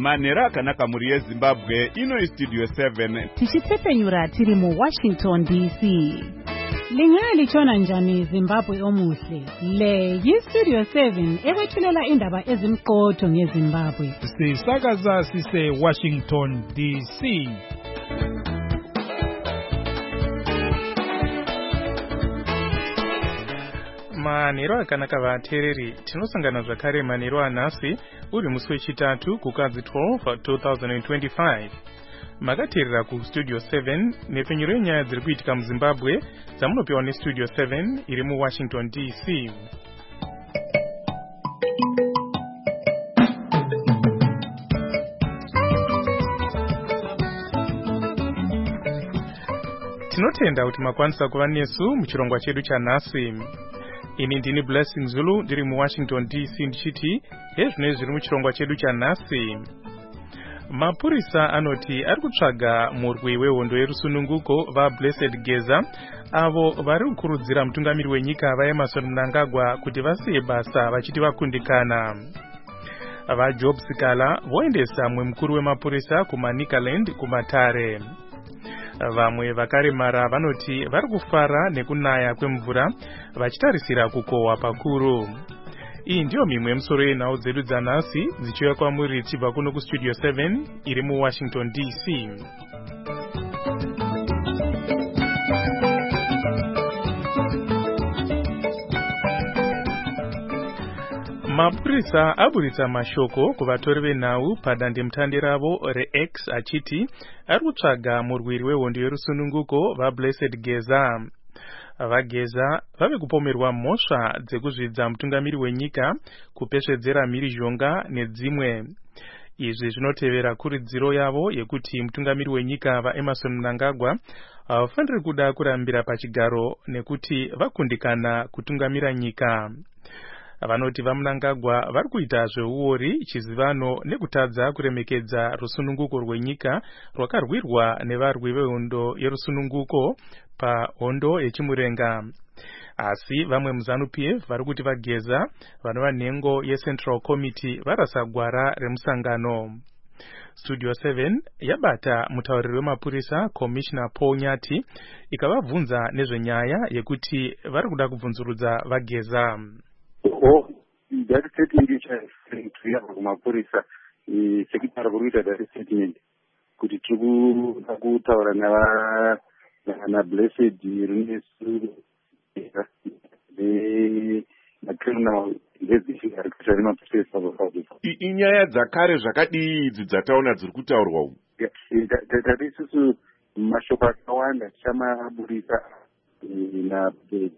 Manhero akanaka muri yeZimbabwe, ino Studio 7. Tichitsepenyura tiri mu Washington DC. Lingalichona njani Zimbabwe omuhle? Le yi-Studio 7 ekwethulela indaba ezimqotho ngeZimbabwe. Sisakaza sise Washington DC. Manhero akanaka vateereri, tinosangana zvakare manhero anhasi uri musi wechitatu kukadzi 12 2025. Makateerera kuStudio 7 nepfenyuro yenyaya dziri kuitika muZimbabwe dzamunopiwa neStudio 7 iri muWashington DC. Tinotenda kuti makwanisa kuva nesu muchirongwa chedu chanhasi. Ini ndini Blessing Zulu ndiri muWashington DC ndichiti hezvinoi zviri muchirongwa chedu chanhasi. Mapurisa anoti ari kutsvaga murwi wehondo yerusununguko vaBlessed Geza avo vari kukurudzira mutungamiri wenyika vaEmmerson Mnangagwa kuti vasiye basa vachiti vakundikana. VaJob Sikala voendesa mumwe mukuru wemapurisa kuManicaland kuMatare. Vamwe vakaremara vanoti vari kufara nekunaya kwemvura vachitarisira kukohwa pakuru. Iyi ndiyo mimwe yemusoro yenhau dzedu dzanhasi dzichiuya kwamuri tichibva kuno kuStudio 7 iri muWashington DC. Mapurisa aburitsa mashoko kuvatori venhau padandemutande ravo reX achiti ari kutsvaga murwiri wehondo yerusununguko vaBlessed Geza. VaGeza vave kupomerwa mhosva dzekuzvidza mutungamiri wenyika, kupesvedzera mhirizhonga nedzimwe. Izvi zvinotevera kuridziro yavo yekuti mutungamiri wenyika vaEmmerson Mnangagwa havafaniri kuda kurambira pachigaro nekuti vakundikana kutungamira nyika. Vanoti vaMnangagwa vari kuita zveuori, chizivano nekutadza kuremekedza rusununguko rwenyika rwakarwirwa nevarwi vehondo yerusununguko pahondo yechimurenga. Asi vamwe muZANU-PF vari kuti vaGeza vanova nhengo yeCentral Committee varasa gwara remusangano. Studio 7 yabata mutauriri wemapurisa Commissioner Paul Nyati ikavabvunza nezvenyaya yekuti vari kuda kubvunzurudza vaGeza. That statement which I referring to here kumapurisa sekitari kuruita that statement kuti tiri kutaura na Blessed Runesu criminal inyaya dzakare zvakadii idzi dzataona dziri kutaurwa umu? Isusu mashoko akawanda tichamaburisa na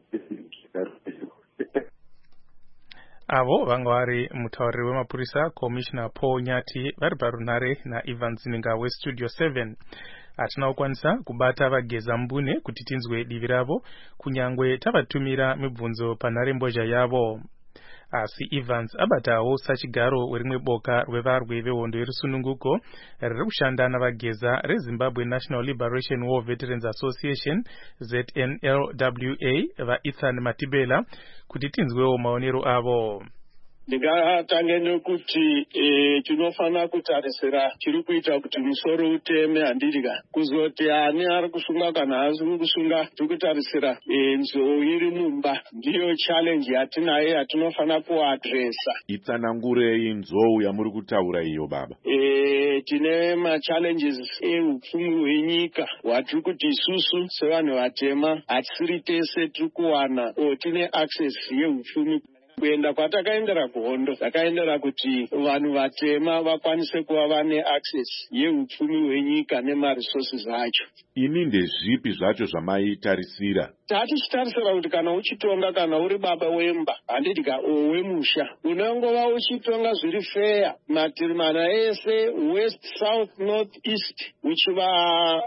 avo vanga vari mutauriri wemapurisa Commissioner Paul Nyati vari parunhare naIvan Zininga weStudio 7. Hatina kukwanisa kubata vaGeza mbune kuti tinzwe divi ravo kunyangwe tavatumira mibvunzo panharembozha yavo. Asi Evans abatawo sachigaro werimwe boka rwevarwi vehondo yerusununguko riri kushanda navaGeza reZimbabwe National Liberation War Veterans Association ZNLWA vaEthan Matibela kuti tinzwewo maonero avo. Ndingatange nekuti tinofana kutarisira chiri kuita kuti musoro uteme handidika kuzoti ani ari kusunga kana haasi kusunga tikutarisira nzou iri mumba ndiyo challenge yatinayo yatinofana kuadresa. Itsanangurei nzou yamuri kutaura iyo baba? Tine machallenges eupfumi hwenyika hwatiri kuti isusu sevanhu vatema hatisiri tese tiri kuwana tine access yeupfumi. Kuenda kwatakaendera kuhondo takaendera kuti vanhu vatema vakwanise kuva vane access yeupfumi hwenyika nemaresources acho. Ini ndezvipi zvacho zvamaitarisira? Tatichitarisira kuti kana uchitonga, kana uri baba wemba handidika wemusha, unongova uchitonga zviri fair matiri mana ese west, south, north, east uchiva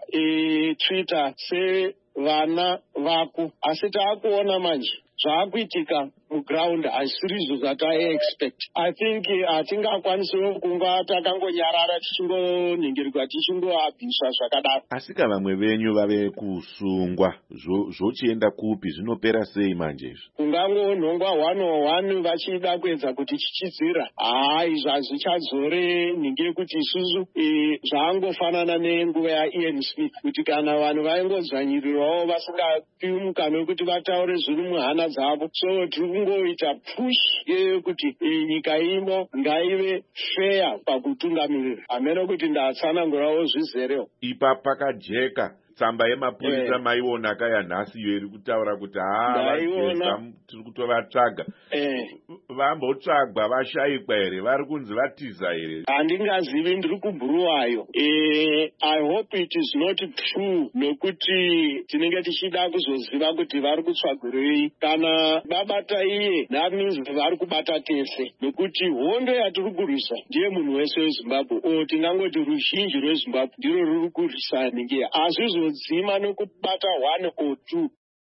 treata sevana vako. Asi taakuona manje zvaakuitika muground hazvisiri izvo zvataexpect. I think hatingakwanisawo kunga takangonyarara tichingonhingirirwa tichingoabviswa zvakadaro. Asi kana vamwe venyu vave kusungwa zvochienda kupi, zvinopera sei manje izvo? Kungangonhongwa 101 vachida kuedza kuti chichidzira. Izvo hazvichadzore nhingi yekuti isusu zvangofanana nenguva yaIan Smith, kuti kana vanhu vaingodzvanyirirawo vasingapiwi mukana wekuti vataure zviri muhana dzavo. So tiri kungoita push yekuti nyika ino ngaive fair pakutungamirira. Hamene kuti ndatsanangurawo zvizerewo. Ipa pakajeka tsamba yemapurisa maiona kaya nhasi iyo iri kutaura kuti vageza tiri kutovatsvaga. Vambotsvagwa vashayikwa here? Vari kunzi vatiza here? Handingazivi, ndiri kubhuruwayo. I hope it is not true, nokuti tinenge tichida kuzoziva kuti vari kutsvagirei. Kana babata iye, that means vari kubata tese, nokuti hondo yatiri kurwisa ndiye munhu wese weZimbabwe. Tingangoti ruzhinji rweZimbabwe ndiro ruri kurwisa nhingi. Hazvizodzima nekubata 1 or 2.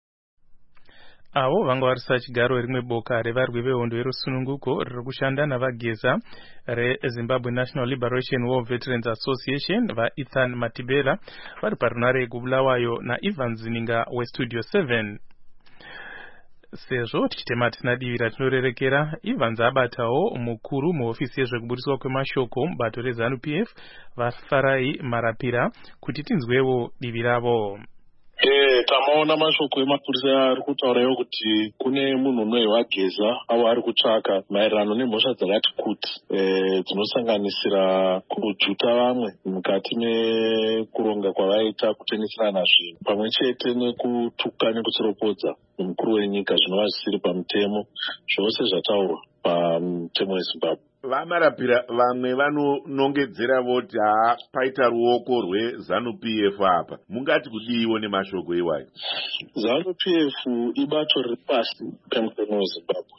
Avo vanga varisa chigaro rimwe boka revarwi vehondo yerusununguko riri kushanda navageza reZimbabwe National Liberation War Veterans Association vaEthan Matibela vari parunare kubulawayo naIvan Zininga weStudio 7. Sezvo tichitema tinadivira tinorerekera, Ivan abatawo mukuru muhofisi yezvekuburiswa kwemashoko mubato reZANU-PF vaFarai Marapira kuti tinzwewo divi ravo. Tamaona mashoko emapurisa ari kutaurayo kuti kune munhu umwe wageza avo ari kutsvaka maererano nemhosva dzakati kuti dzinosanganisira kujuta vamwe mukati mekuronga kwavaita kutengeserana zvinhu pamwe chete nekutuka nekutsiropodza mukuru wenyika zvinova zvisiri pamutemo, zvose zvataurwa pamutemo weZimbabwe. Vamarapira vamwe vanonongedzera voti paita ruoko rweZANU-PF apa. Mungati kudiiwo nemashoko iwayo? ZANU-PF ibato riri pasi pemutemo weZimbabwe.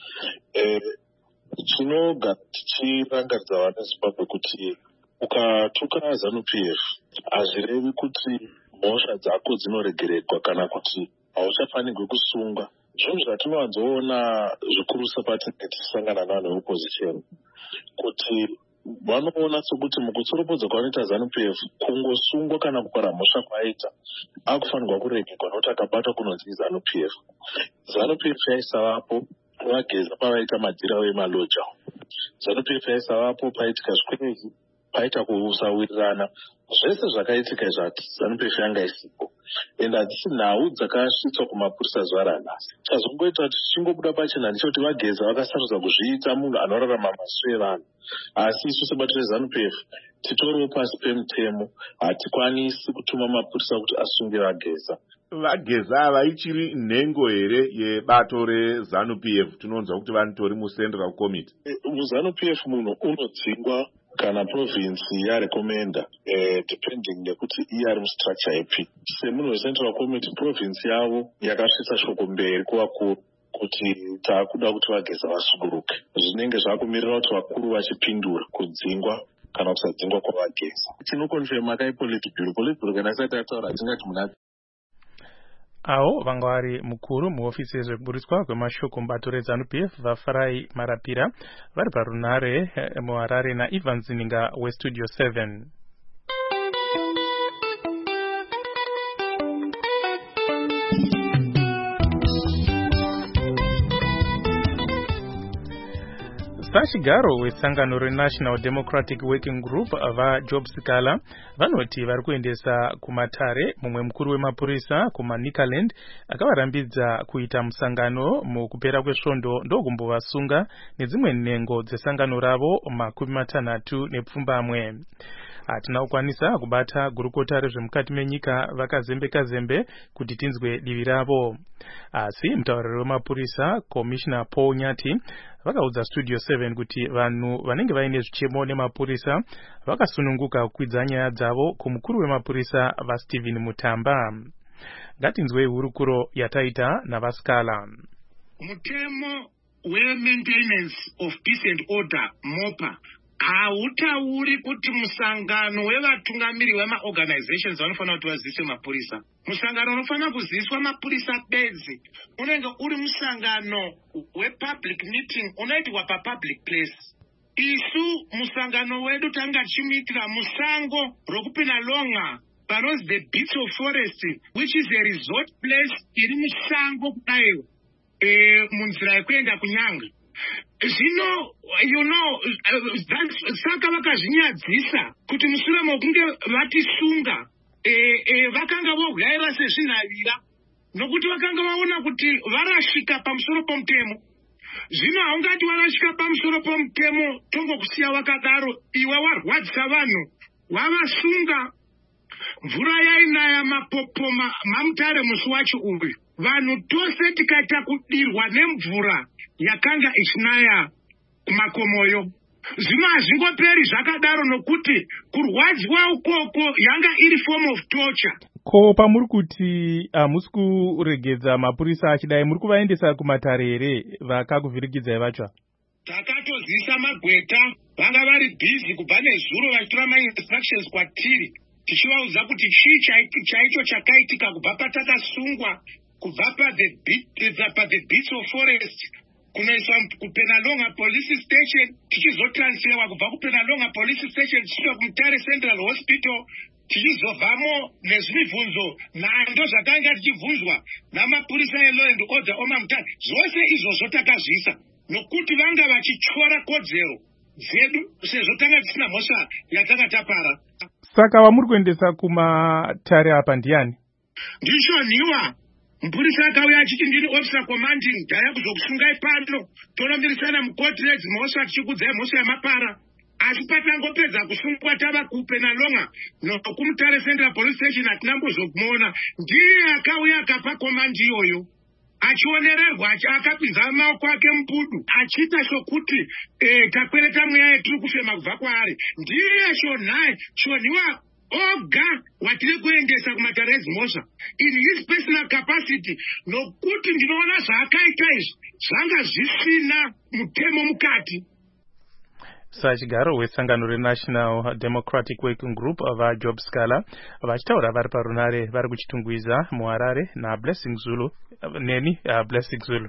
Tinogara tichirangaridza vana Zimbabwe kuti ukatuka ZANU-PF hazvirevi kuti mhosva dzako dzinoregererwa kana kuti hauchafanirwi kusungwa. Zvinhu zvatinowanzoona zvikurusa patinenge tichisangana navanhu veopposition kuti vanoona sokuti mukutsoropodza kwanoita ZANU-PF kungosungwa kana kupara mhosva kwaita akufanirwa kuregerwa nokuti akabatwa kunonzi ZANU-PF. ZANU-PF yaisavapo vageza pavaita madhirawo emaloja. ZANU-PF yaisavapo paitika zvikwezvi, paita kusawirirana, zvese zvakaitika izvati ZANU-PF yanga isipo. Ende hadzisi nhau dzakasvitswa kumapurisa zuva ranhasi. Chazongoita kuti tichingobuda pachena ndechekuti vageza vakasarudza kuzviita munhu anorarama masu evanhu. Asi isu sebato reZANU-PF titoriwo pasi pemutemo, hatikwanisi kutuma mapurisa kuti asunge vageza. Vageza ava ichiri nhengo here yebato reZANU-PF? Tinonzwa kuti vanotori muCentral Committee. MuZANU-PF munhu unodzingwa kana province yarekomenda depending nekuti iye ari mustructure yepi. Semunhu weCentral Committee province yavo yakasvitsa shoko mberi kuvakuru kuti taakuda kuti vageza vasunguruke. Zvinenge zvakumirira kuti vakuru vachipindura kudzingwa kana kusadzingwa kwavageza. Tinokonfirma kaipolitburo kana isati yataura hatingati muna. Avo vanga vari mukuru muhofisi yezvekuburiswa kwemashoko mubato reZANU-PF vaFarai Marapira vari parunare muHarare naIvan Zininga weStudio 7. Sachigaro wesangano reNational Democratic Working Group vaJob Sikala vanoti vari kuendesa kumatare mumwe mukuru wemapurisa kumaNikaland akavarambidza kuita musangano mukupera kwesvondo ndokumbovasunga nedzimwe nhengo dzesangano ravo 60 hatina kukwanisa kubata gurukota rezvemukati menyika vakazembe kuti tinzwe divi ravo. Asi mutauriri wemapurisa Commissioner Paul Nyati vakaudza Studio 7 kuti vanhu vanenge vaine zvichemo nemapurisa vakasununguka kukwidza nyaya dzavo kumukuru wemapurisa vaStephen Mutamba. Ngatinzwei hurukuro yataita navaSkala. Mutemo we maintenance of peace and order MOPA hautauri kuti musangano wevatungamiri vemaorganizations vanofanira kuti vazivise mapurisa. Musangano unofanira kuzivisa mapurisa bedzi unenge uri musangano wepublic meeting unoitwa papublic place. Isu musangano wedu tanga chimitira musango rokupinda longa panos the beach of forest, which is a resort place iri musango kudayo munzira yekuenda kunyanga. Zvino saka vakazvinyadzisa kuti mushure mokunge vatisunga vakanga vogayira sezvinhavira nokuti vakanga vaona kuti varasvika pamusoro pomutemo. Zvino haungati warasvika pamusoro pomutemo tongokusiya wakadaro, iwe warwadzisa vanhu, wavasunga. Mvura yainaya mapopoma mamutare musi wacho uyu, vanhu tose tikaita kudirwa nemvura yakanga ichinaya kumakomoyo. Zvino hazvingoperi zvakadaro nokuti kurwadziwa ukoko yanga iri form of torture. Ko pamuri kuti hamusi kuregedza mapurisa achidai, muri kuvaendesa kumatare here vakakuvhirikidzai vacho? Takatozisa magweta, vanga vari bhizi kubva nezuro vachitora ma-instructions kwatiri, tichivaudza kuti chii chaicho chakaitika kubva patakasungwa, kubva pa-the beach of forest kunoiswa kuPenalonga police station, tichizotransferwa kubva kuPenalonga police station tichisvika kuMutare Central Hospital, tichizobvamo nezvimibvunzo nhando zvakanga tichibvunzwa namapurisa elaw and order omaMutare. Zvose izvozvo takazvisa nokuti vanga vachityora kodzero dzedu sezvo tanga tisina mhosva yatanga tapara. Saka vamuri kuendesa kumatare apa ndiani? Ndichoniwa mupurisa akauya achiti ndini officer commanding, ndaya kuzokusungai pano tonombirisana mukoti nedzimhosva tichikudzai mhosva yamapara. Asi patangopedza kusungwa tava kuPenalonga nokuMutare Central Police Station hatinambozokumuona. Ndiye akauya akapa komandi iyoyo achionererwa akapinza maoko ake mubudu achiita sokuti takwereta mweya yetiri kufema kubva kwaari. Ndiye shoniwa oga watiri kuendesa kumatare edzimhosva in his personal capacity, nokuti ndinoona zvaakaita izvi zvanga zvisina mutemo mukati. Sachigaro wesangano reNational Democratic Working Group vaJob Scala vachitaura vari parunare vari kuchitungwiza muHarare naBlessing Zulu neni Blessing Zulu.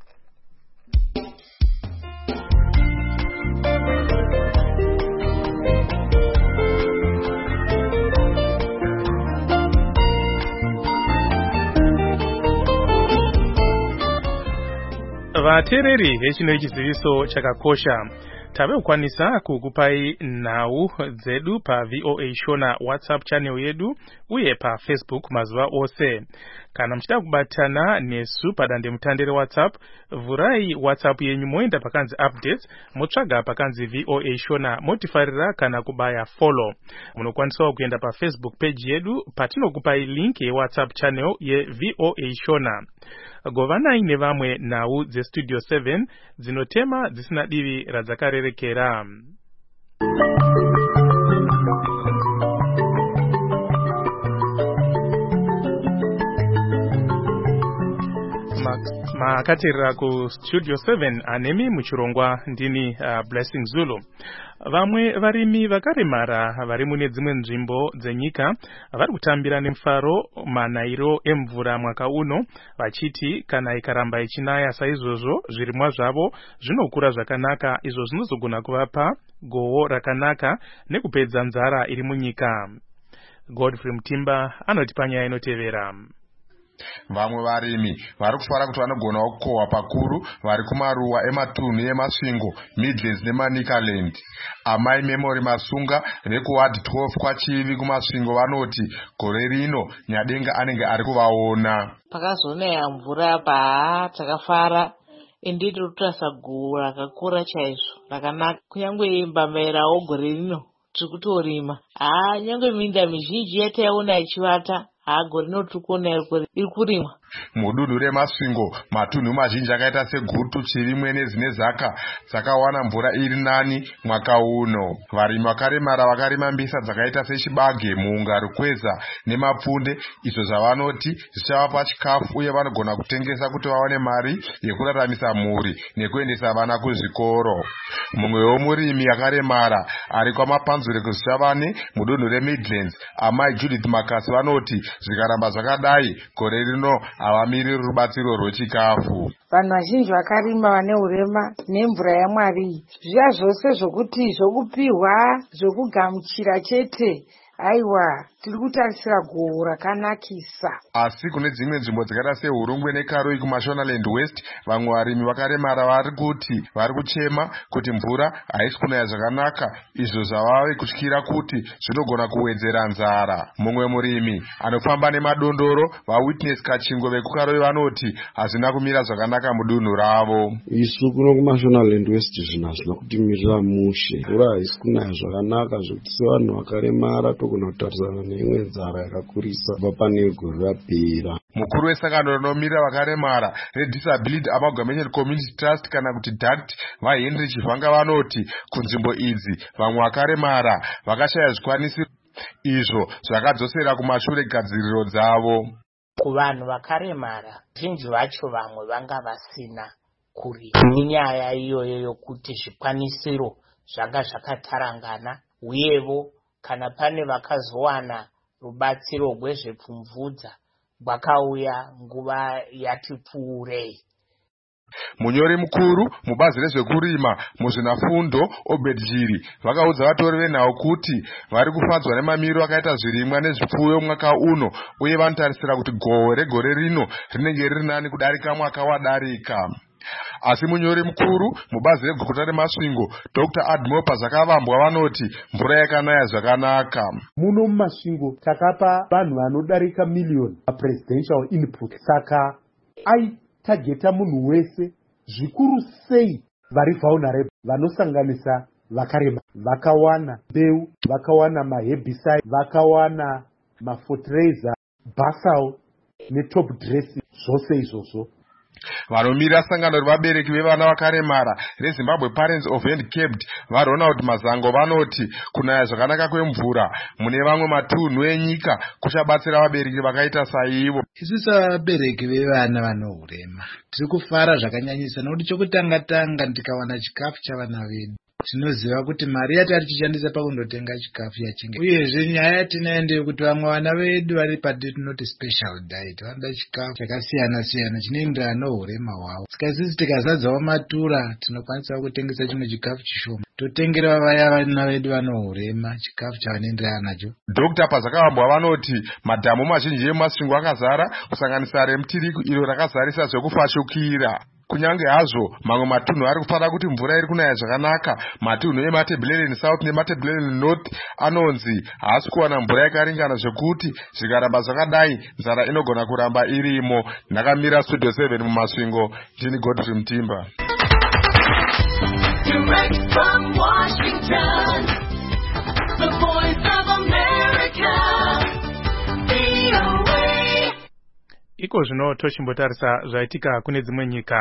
Vateereri vechino chiziviso chakakosha, tave kukwanisa kukupai nhau dzedu pa VOA Shona WhatsApp channel yedu uye pa Facebook mazuva ose. Kana mchida kubatana nesu padande mutandere WhatsApp, vurai WhatsApp yenyu moenda pakanzi updates, motsvaga pakanzi VOA Shona, motifarira kana kubaya follow. Munokwanisa kuenda pa Facebook page yedu patinokupai link ye WhatsApp channel ye VOA Shona. Govanai nevamwe nhau dze Studio 7 dzinotema dzisina divi radzakarerekera. Makatirira ku Studio 7 anemi muchirongwa ndini Blessing Zulu. Vamwe varimi vakaremara vari mune dzimwe nzvimbo dzenyika vari kutambira nemufaro manayiro emvura mwaka uno, vachiti kana ikaramba ichinaya saizvozvo zvirimwa zvavo zvinokura zvakanaka, izvo zvinozogona kuvapa gohwo rakanaka nekupedza nzara iri munyika. Godfrey Mutimba anoti panyaya inotevera. Vamwe varimi vari kufara kuti vanogona kukohwa pakuru vari kumaruwa ematunhu emasvingo Midlands neManicaland. Amai Memory Masunga vekuward 12 kwachivi kumasvingo vanoti gore rino Nyadenga anenge ari kuvaona. Pakazonaya mvura apa takafara, ende totarisa gohwo rakakura chaizvo rakanaka. Kunyange mbambairawo gore rino tiri kutorima. Nyange minda mizhinji yataiona ichivata, gore rino tiri kuona iri kurimwa. Mudunhu reMasvingo, matunhu mazhinji akaita seGutu, Chirimwe neZine Zaka dzakawana mvura iri nani mwaka uno. Varimi vakaremara vakarima mbisa dzakaita seChibage, Muunga, Rukweza neMapfunde, izvo zvavanoti zvichavapa chikafu uye vanogona kutengesa kuti vawane mari yekuraramisa mhuri nekuendesa vana kuzvikoro. Mumwewo murimi yakaremara ari kwaMapanzure kuZichavane mudunhu reMidlands, amai Judith Makasi vanoti zvikaramba zvakadai gore rino havamiriri rubatsiro rwechikafu. Vanhu vazhinji vakarima vane urema nemvura yaMwari, zviya zvose zvokuti zvokupihwa zvokugamuchira chete, aiwa tiri kutarisira gohwo rakanakisa. Asi kune dzimwe nzvimbo dzakaita seHurungwe neKaroi kuMashonaland West, vamwe varimi vakaremara vari kuti vari kuchema kuti mvura haisi kunaya zvakanaka, izvo zvavave kutyira kuti zvinogona kuwedzera nzara. Mumwe murimi anofamba nemadondoro, vaWitness Kachingwe vekuKaroi vanoti hazvina kumira zvakanaka mudunhu ravo. Isu kuno kuMashonaland West zvinhu hazvina kutimirira mushe, mvura haisi kunaya zvakanaka zvokuti sevanhu vakaremara togona kutarisana neimwe nzara yakakurisa pane gore rapera. Mukuru wesangano rinomira vakaremara reDisability Amalgamated Community Trust kana kuti DACT vaHenry Chivhanga vanoti kunzvimbo idzi vamwe vakaremara vakashaya zvikwanisiro izvo zvakadzosera kumashure gadziriro dzavo. Kuvanhu vakaremara zhinji vacho vamwe vanga vasina kurima nenyaya iyoyo yokuti zvikwanisiro zvanga zvakatarangana, uyevo kana pane vakazowana rubatsiro rwezvepfumvudza rwakauya nguva yati pfuurei. Munyori mukuru mubazi rezvekurima muzvinafundo Obed Jiri vakaudza vatori venhau kuti vari kufadzwa nemamiriro akaita zvirimwa nezvipfuyo mwaka uno, uye vanotarisira kuti gohwo regore rino rinenge riri nani kudarika mwaka wadarika. Asi munyori mukuru mubazi reguta reMasvingo Dr. Admopa Zakavambwa vanoti mvura yakanaya zvakanaka. Muno muMasvingo takapa vanhu vanodarika miliyoni presidential input, saka aitageta munhu wese, zvikuru sei vari vulnerable vanosanganisa vakarema. Vakawana mbeu, vakawana maherbicide, vakawana mafertilizer, basal netop dressing, zvose izvozvo. Vanomira sangano revabereki vevana vakaremara reZimbabwe Parents of Handicapped vaRonald Mazango vanoti kunaya zvakanaka kwemvura mune vamwe matunhu enyika kuchabatsira vabereki vakaita saivo. Isu savabereki vevana vano urema tiri kufara zvakanyanyisa, nokuti chokutanga tikawana chikafu chavana vedu tinoziva kuti mari yatari tichishandisa pakundotenga chikafu yachinge. Uyezve nyaya yatinayo ndeyekuti vamwe vana vedu vari patinoti special diet, vanoda chikafu chakasiyana siyana chinoenderana nourema hwavo. Saka isusu tikazadzawo matura tinokwanisa kutengesa chimwe chikafu chishoma totengera vaya vana vedu vano urema chikafu chavanoenderana nacho. Dr. Pazakavambwa vanoti madhamu mazhinji eMasvingo akazara kusanganisa reMutiriku iro rakazarisa zvekufashukira. Kunyange hazvo mamwe matunhu ari kufara kuti mvura iri kunaya zvakanaka, matunhu eMatabeleland South neMatabeleland North anonzi haasi kuwana mvura yakaringana zvekuti zvikaramba zvakadai nzara inogona kuramba irimo. Ndakamira Studio 7 muMasvingo, ndini Godfrey Mutimba. Direct from Washington, the Voice of America, VOA. Iko zvino tochimbotarisa zvaitika kune dzimwe nyika.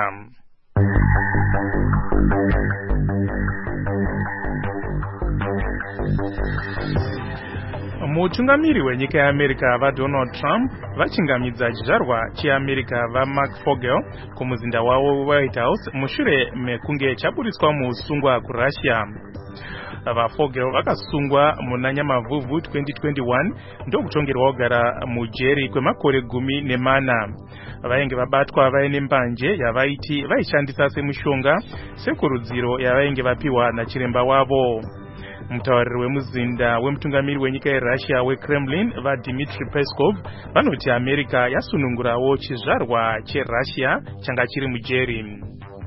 Mutungamiri wenyika yeAmerica vaDonald Trump vachingamidza chizvarwa cheAmerica vaMark Fogel kumuzinda wavo White House mushure mekunge chaburiswa muusungwa kuRussia. VaFogel vakasungwa muna Nyamavhuvhu 2021 ndokutongerwa kugara mujeri kwemakore 14. Vainge vabatwa vaine mbanje yavaiti vaishandisa semushonga sekurudziro yavainge vapiwa nachiremba wavo. Mutauriri wemuzinda wemutungamiri wenyika yeRussia weKremlin vaDmitry Peskov vanoti America yasunungurawo chizvarwa cheRussia changa chiri mujeri.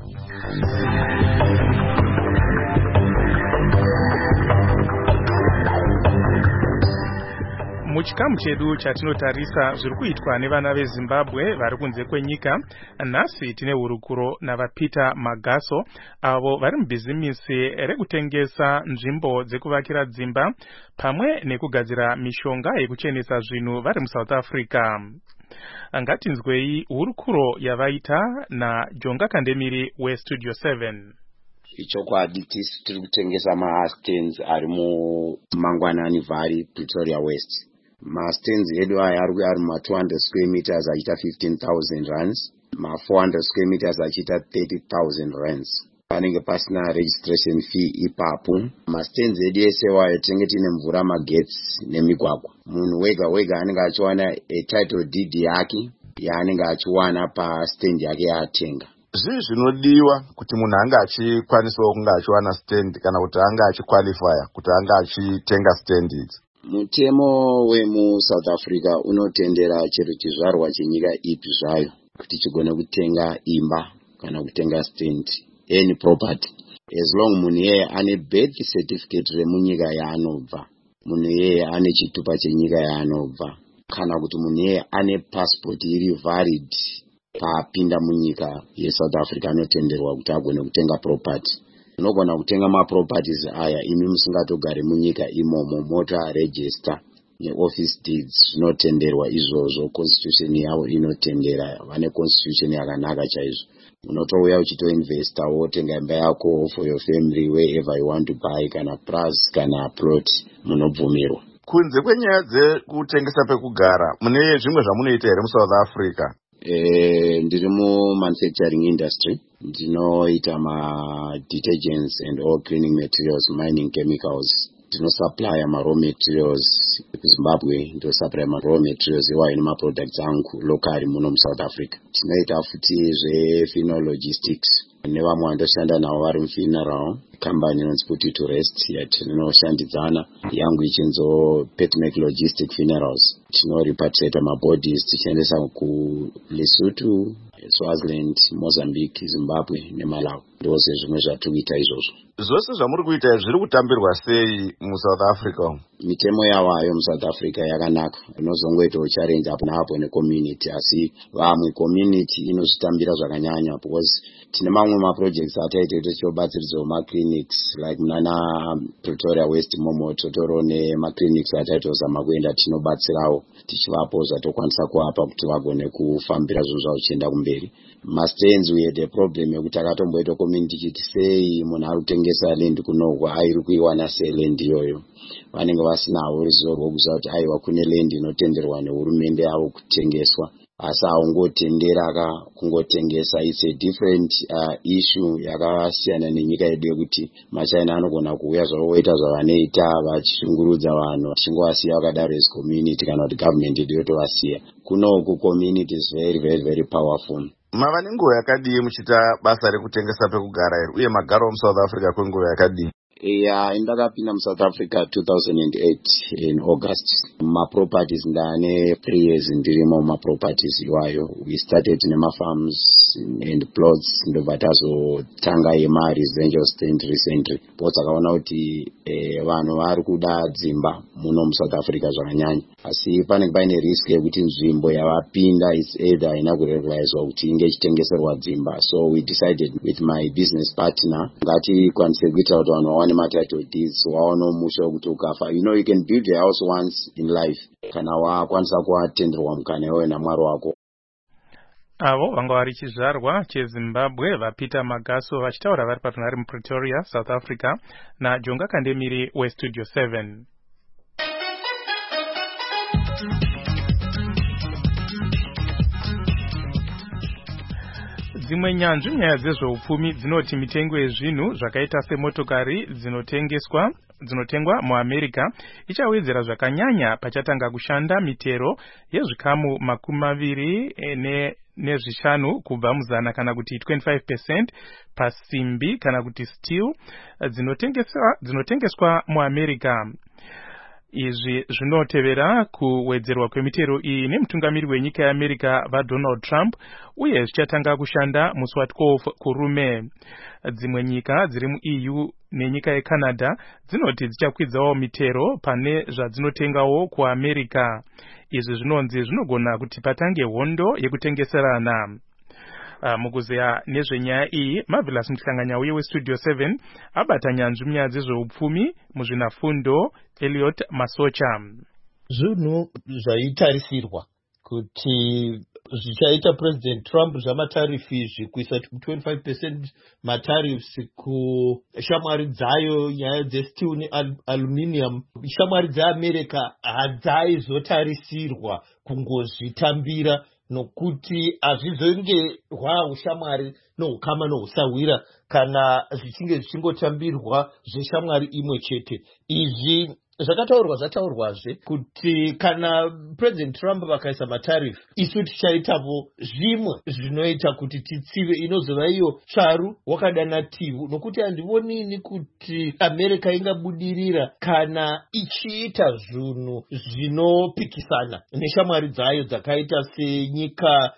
Muchikamu chedu chatinotarisa zviri kuitwa nevana veZimbabwe vari kunze kwenyika, nhasi tine hurukuro navaPeter Magaso avo vari mubhizimisi rekutengesa nzvimbo dzekuvakira dzimba pamwe nekugadzira mishonga yekuchenesa zvinhu vari muSouth Africa. Ngatinzwei hurukuro yavaita naJonga Kandemiri weStudio 7. Ichokwadi tisi tiri kutengesa mastands ari muMangwanani Valley, Pretoria West. Mastands edu aya ari ma200 square meters achiita 15,000 rands, ma400 square meters achiita 30,000 rands. Panenge pasina registration fee ipapo. Mastands edu ese wayo tinenge tine mvura, magetsi nemigwagwa. Munhu wega wega anenge achiwana title deed yake yaanenge achiwana pastand yake yaatenga. Zvii zvinodiwa kuti munhu anga achikwanisawo kunge achiwana stand kana kuti anga achiqualifya kuti anga achitenga stand idzi? Mutemo wemuSouth Africa unotendera chero chizvarwa chenyika ipi zvayo kuti chigone kutenga imba kana kutenga stand, any property, as long munhu yeye ane birth certificate remunyika yaanobva, munhu yeye ane chitupa chenyika yaanobva, kana kuti munhu yeye ane passport iri valid papinda munyika yeSouth Africa anotenderwa kuti agone kutenga property. Unogona kutenga maproperties aya imi musingatogare munyika imomo, mota register neoffice deeds zvinotenderwa izvozvo. Constitution yavo inotendera, vane constitution yakanaka chaizvo. Unotouya uchitoinvesta wotenga imba yako for your family wherever you want to buy, kana plus kana plot munobvumirwa. Kunze kwenyaya dzekutengesa pekugara, mune zvimwe zvamunoita here muSouth Africa? Ndiri manufacturing industry. Ndinoita detergents and all cleaning materials, mining chemicals. Ndinosupply raw materials kuZimbabwe, ndosupply raw materials iwayo nemaproducts angu locally muno muSouth Africa. Tinoita futi zvefuneral logistics nevamwe vandoshanda navo vari mufuneral company inonzi Put It to Rest yatinoshandidzana, yangu ichinzo Petmec Logistic Funerals. Tinorepatriate mabodies tichiendesa kuLesotho, Swaziland, Mozambique, Zimbabwe neMalawi. Ndose zvimwe zvatikuita izvozvo. Zvose zvamuri kuita zviri kutambirwa sei muSouth Africa? Mitemo yavayo muSouth Africa yakanaka. Inozongoitawo challenge apo naapo necommunity, asi vamwe community inozvitambira zvakanyanya because tine mamwe maprojects ataite tichibatsiridzawo maclinics like munana Pretoria West momo totoro nemaclinics ataitozama kuenda tinobatsirawo tichivapo zvatokwanisa kuapa kuti vagone kufambira zvinhu zvavo chienda kumberi. Mastands we had a problem yekuti akatomboita community chiti sei munhu ari kutengesa land kunogwa airi kuiwana sei land iyoyo. Vanenge vasinawo ruzivo rwokuziva kuti aiwa kune land inotenderwa nehurumende yavo kutengeswa, asi haungotendera kungotengesa. It's a different issue yakasiyana nenyika yedu yekuti maChina anogona kuuya zvavo voita zvavanoita vachishungurudza vanhu vachingovasiya vakadaro as community kana kuti government yedu yotovasiya. Kunoku community is very very very powerful. Mava nenguva yakadii muchiita basa rekutengesa pekugara here uye magaro muSouth Africa kwenguva yakadii? Ndakapinda muSouth Africa 2008 in August. Maproperties ndane 3 years ndirimo maproperties iwayo. We started farms and plots ndobva tazotanga residential stand recently. Because akaona kuti vanhu vari kuda dzimba muno muSouth Africa zvakanyanya. Asi panenge paine risk yekuti nzvimbo yavapinda is either haina kuregularizwa kuti inge ichitengeserwa dzimba. So we decided with my business partner ngatikwanise kuita kuti vanhu vawane title deeds waona musha wekuti ukafa. You can build a house once in life kana wakwanisa kuatenderwa mukana iwe naMwari wako. Avo vanga vari chizvarwa cheZimbabwe vaPeter Magaso vachitaura vari patunhare muPretoria, South Africa, naJonga Kandemiri weStudio 7. Dzimwe nyanzvi nyaya dzezveupfumi dzinoti mitengo yezvinhu zvakaita semotokari dzinotengwa muAmerica ichawedzera zvakanyanya pachatanga kushanda mitero yezvikamu 25 kubva muzana kana kuti 25% pasimbi kana kuti steel dzinotengeswa muAmerica. Izvi zvinotevera kuwedzerwa kwemitero iyi nemutungamiri wenyika yeAmerica vaDonald Trump uye zvichatanga kushanda musi wa12 kurume. Dzimwe nyika dziri muEU nenyika yeCanada dzinoti dzichakwidzawo mitero pane zvadzinotengawo kuAmerica. Izvi zvinonzi zvinogona kuti patange hondo yekutengeserana. Mukuzeya nezvenyaya iyi Marvelous Mhlanganya uye weStudio 7 abata nyanzvi munyaya dzezveupfumi muzvinafundo Elliot Masocha. Zvinhu zvaitarisirwa kuti zvichaita President Trump zvamatarifu izvi kuisa 25% matarifs kushamwari dzayo nyaya dzesteel nealuminium, shamwari dzeAmerica hadzaizvotarisirwa kungozvitambira, nokuti hazvizonge ushamwari nohukama nohusawira kana zvichinge zvichingotambirwa zveshamwari imwe chete. Izvi zvataurwazve kuti kana President Trump vakaisa matarifu, isu tichaitawo zvimwe zvinoita kuti titsive, inozova iyo tsvaru wakadanativu, nokuti handionini kuti America ingabudirira kana ichiita zvinhu zvinopikisana neshamwari dzayo dzakaita senyika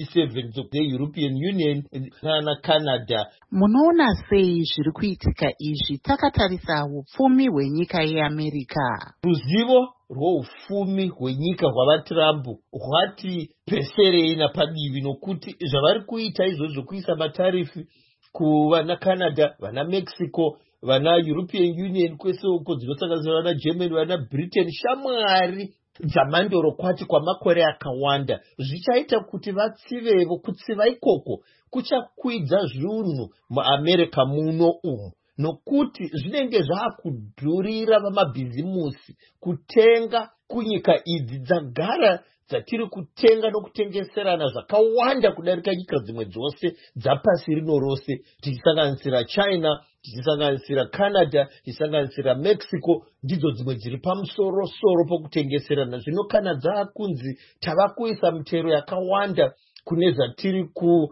27 dzeEuropean Union nana Canada. Munoona sei zviri kuitika izvi takatarisa upfumi hwenyika yeAmerica? Ruzivo rwoufumi hwenyika hwavaTrump hwati peserei napadivi, nokuti zvavari kuita izvozvo kuisa matarifu kuvana Canada, vana Mexico, vana European Union, kwese uko dzinosanganisira vana Germany, vana Britain, shamwari dzamandoro kwati kwamakore akawanda, zvichaita kuti vatsivevo. Kutsiva ikoko kuchakwidza zvinhu muAmerica muno umu, nokuti zvinenge zvakudhurira vamabhizimusi kutenga kunyika idzi dzagara dzatiri kutenga nokutengeserana zvakawanda kudarika nyika dzimwe dzose dzapasi rino rose, tichisanganisira China, tichisanganisira Canada, tichisanganisira Mexico, ndidzo dzimwe dziri pamusoro-soro pokutengeserana. Zvino kana dzaakunzi tava kuisa mitero yakawanda kune zvatiri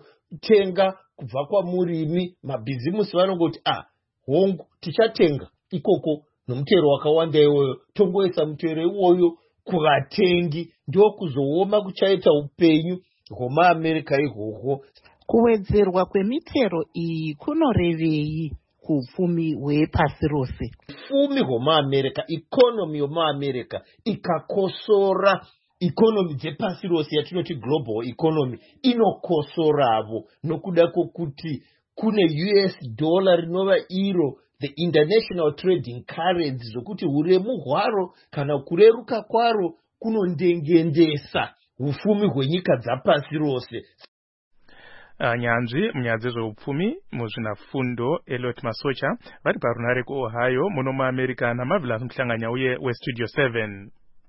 kutenga kubva kwamurimi, mabhizimusi vanongoti hongu tichatenga ikoko nomutero wakawanda iwoyo, tongoisa mutero iwoyo kuvatengi, ndio kuzooma kuchaita upenyu hwemaAmerica ihwohwo. Kuwedzerwa kwemitero iyi kunorevei kuupfumi hwepasi rose? Upfumi hwemaAmerica, ikonomi yomaAmerica ikakosora, ikonomi dzepasi rose yatinoti global economy inokosoravo, nokuda kwokuti kune US dollar rinova iro the international trading currency, zvokuti uremu hwaro kana kureruka kwaro kunondengendesa upfumi hwenyika dzapasi rose. Nyanzvi munyaya dzezveupfumi muzvinafundo Elliot Masocha vari parunare kuOhio muno muAmerica naMarvelous Muhlanganya uye weStudio 7.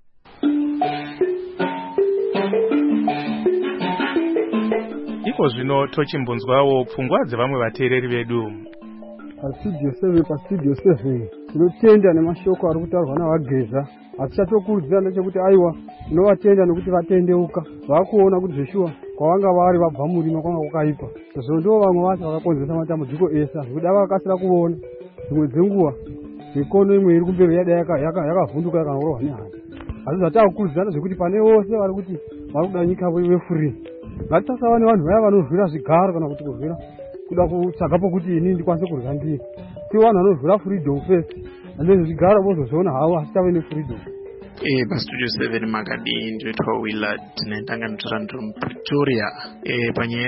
Iko zvino tochimbunzwawo pfungwa dzevamwe vateereri vedu. Studio 7 tinotenda nemashoko ari kutaurwa navageza. Hatichatokurudzira ndechekuti aiwa tinovatenda nokuti vatendeuka, vakuona kuti zveshuwa kwavanga vari vabva murima kwanga kwakaipa. Sezvo ndivo vamwe vacho vakakonzeresa matambudziko esa, zvekuti vakasira kuona dzimwe dzenguva mikono imwe iri kumberi yada yakavhunduka yakanoorwa nehana. Asi zvatakukurudzira zvekuti pane vose vari kuti vari kuda nyika ive free, ngatisasava nevanhu vaya vanorwira zvigaro kana kuti kurwira kuda kutsvaga pokuti ini ndikwanise kurya ndiye. Tive vanhu vanorwira freedom first, andezvo zvigaro vozozviona havo hasitave nefreedom. PaStudio 7 makadii ndoitwa Willard tinendanganidzira ndiri muPretoria. Panyaya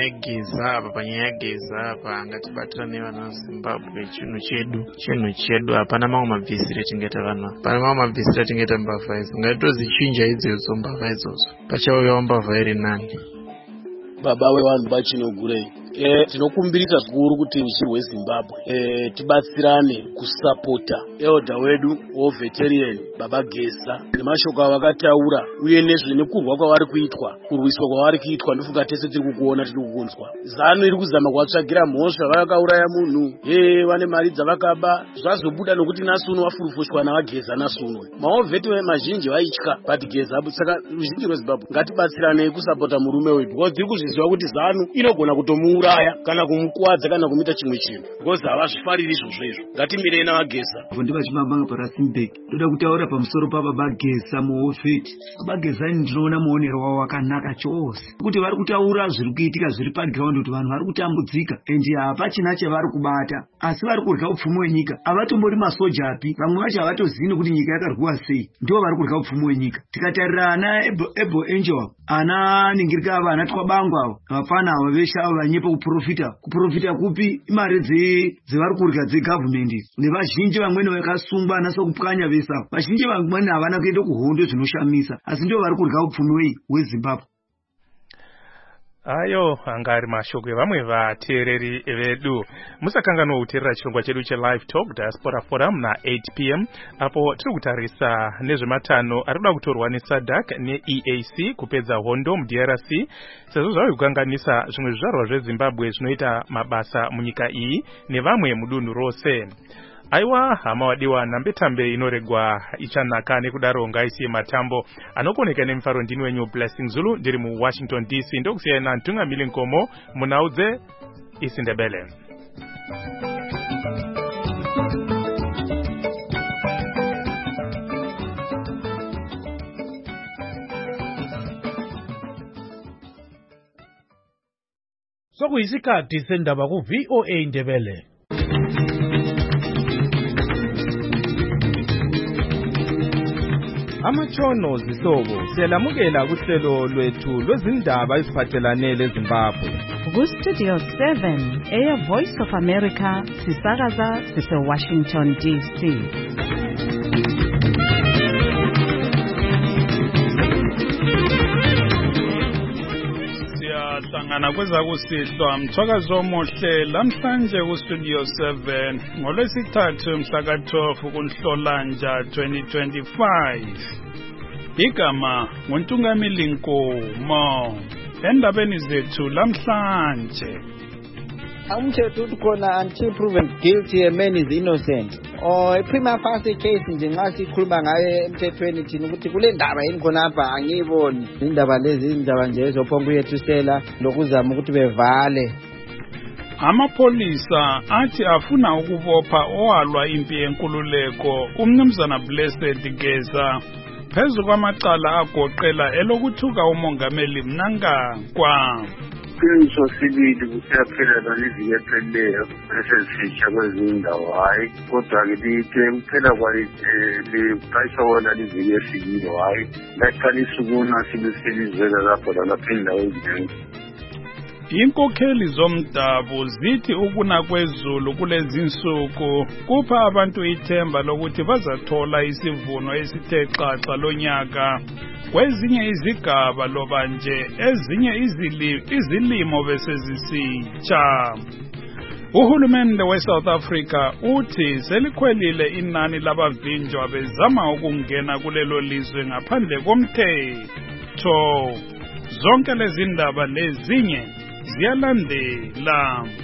yegeza apa ngatibatira nevana Zimbabwe chinhu chedu hapana mamwe mabvisire tingeta vanhu, hapana mamwe mabvisire tingeta mbavha idzi, ngatitozichinja idzodzo mbavha idzodzo, pachauyawo mbavha iri nani. Baba wevanhu vachinogurei, tinokumbirisa zvikuru kuti ruzhinji rweZimbabwe tibatsirane kusapota elder wedu woveterian Baba Geza nemashoko avakataura uye nekurwa kwavari kuitwa, kurwiswa kwavari kuitwa. Ndofunga tese tiri kukuona, tiri kukunzwa. ZANU iri kuzama kuvatsvagira mhosva, vakauraya munhu, vane mari dzavakaba, zvazobuda nokuti nasuno wafurufushwa navageza nasunwe. Maovheti mazhinji vaitya but Geza. Saka ruzhinji rweZimbabwe ngatibatsiranei kusapota murume wedu, because tiri kuzviziva kuti ZANU inogona kutomuuraya kana kumukuwadza kana kumuita chimwe chinhu, because havazvifariri izvozvo izvo. Ngatimirei navageza. Ndiva chimabanga paRustenburg, ndoda kutaura pamusoro paBaba Geza muOfeti. Baba Geza ndinoona muonero wavo wakanaka chose, kuti vari kutaura zviri kuitika zviri paground, kuti vanhu vari kutambudzika endi hapachina chavari kubata, asi vari kurya upfumi hwenyika. Havatombori masojapi, vamwe vacho havatozivi kuti nyika yakarwiwa sei, ndivo vari kurya upfumi hwenyika. Tikatarira ana Ebo Angel, ana Ningirika ava, ana Twabangu avo, vafana ava veshe avo vanyepa kuprofita kupi imari dzevari kurya dzegovernment nevazhinji vamweni vakasungwa nasokupwanya vesa. Vazhinji vamweni havana kuenda kuhondo, zvinoshamisa, asi ndivo vari kurya upfumi hweZimbabwe. ayo angari mashoko evamwe vateereri vedu. Musakanganwa kuteerera chirongwa chedu chelive talk diaspora forum na8 p.m. apo tiri kutarisa nezvematanho ari kuda kutorwa neSADC neEAC kupedza hondo muDRC sezvo zvave kukanganisa zvimwe zvizvarwa zveZimbabwe zvinoita mabasa munyika iyi nevamwe mudunhu rose. Aiwa hama wadiwa nambetambe inoregwa ichanaka nekudaro ngaisiye matambo anokoneka nemifaro ndini wenyu Blessing Zulu ndiri muWashington DC ndokusiyana nantungamili Nkomo munaudze isiNdebele. Sokuyisikhathi sendaba ku VOA Ndebele. Amachono zihlobo siyalamukela kuhlelo lwethu lwezindaba eziphathelane leZimbabwe. Ku-Studio 7 Air Voice of America sisakaza sise-Washington DC. Siyahlangana kwezakusihlwa mthwakazo omuhle lamhlanje ku-Studio 7 ngolwesithathu mhla ka-12 kuNhlolanja 2025. Igama nguNtungamili Nkomo. Endabeni zethu lamhlanje. Umthetho uthi khona until proven guilty a man is innocent. A prima facie case nje nxa sikhuluma ngayo emthethweni thina ukuthi kule ndaba yini khona apha angiyiboni. Indaba lezi indaba nje ezophonga uyethusela lokuzama ukuthi bevale. Amapolisa athi afuna ukubopha owalwa impi yenkululeko umnumzana Blessed Geza phezu kwamacala agoqela elokuthuka umongameli Mnangagwa. Iqiniso sibili kusiyaphelela liviki ephelileyo esezifisha kwezinye indawo hayi kodwa-ke liphela liqayiswa wona liviki efikile hayi laqalisa ukuna sibeselizwela lapho lalapha endaweni ezinengi. Inkokheli zomdabu zithi ukuna kwezulu kulezi insuku kupha abantu ithemba lokuthi bazathola isivuno esithe xaxa lonyaka kwezinye izigaba loba nje ezinye izilimo besezisitsha. Uhulumende weSouth Africa uthi selikhwelile inani labavinjwa bezama ukungena kulelo lizwe ngaphandle komthetho. Zonke lezi ndaba lezinye ziyalandela.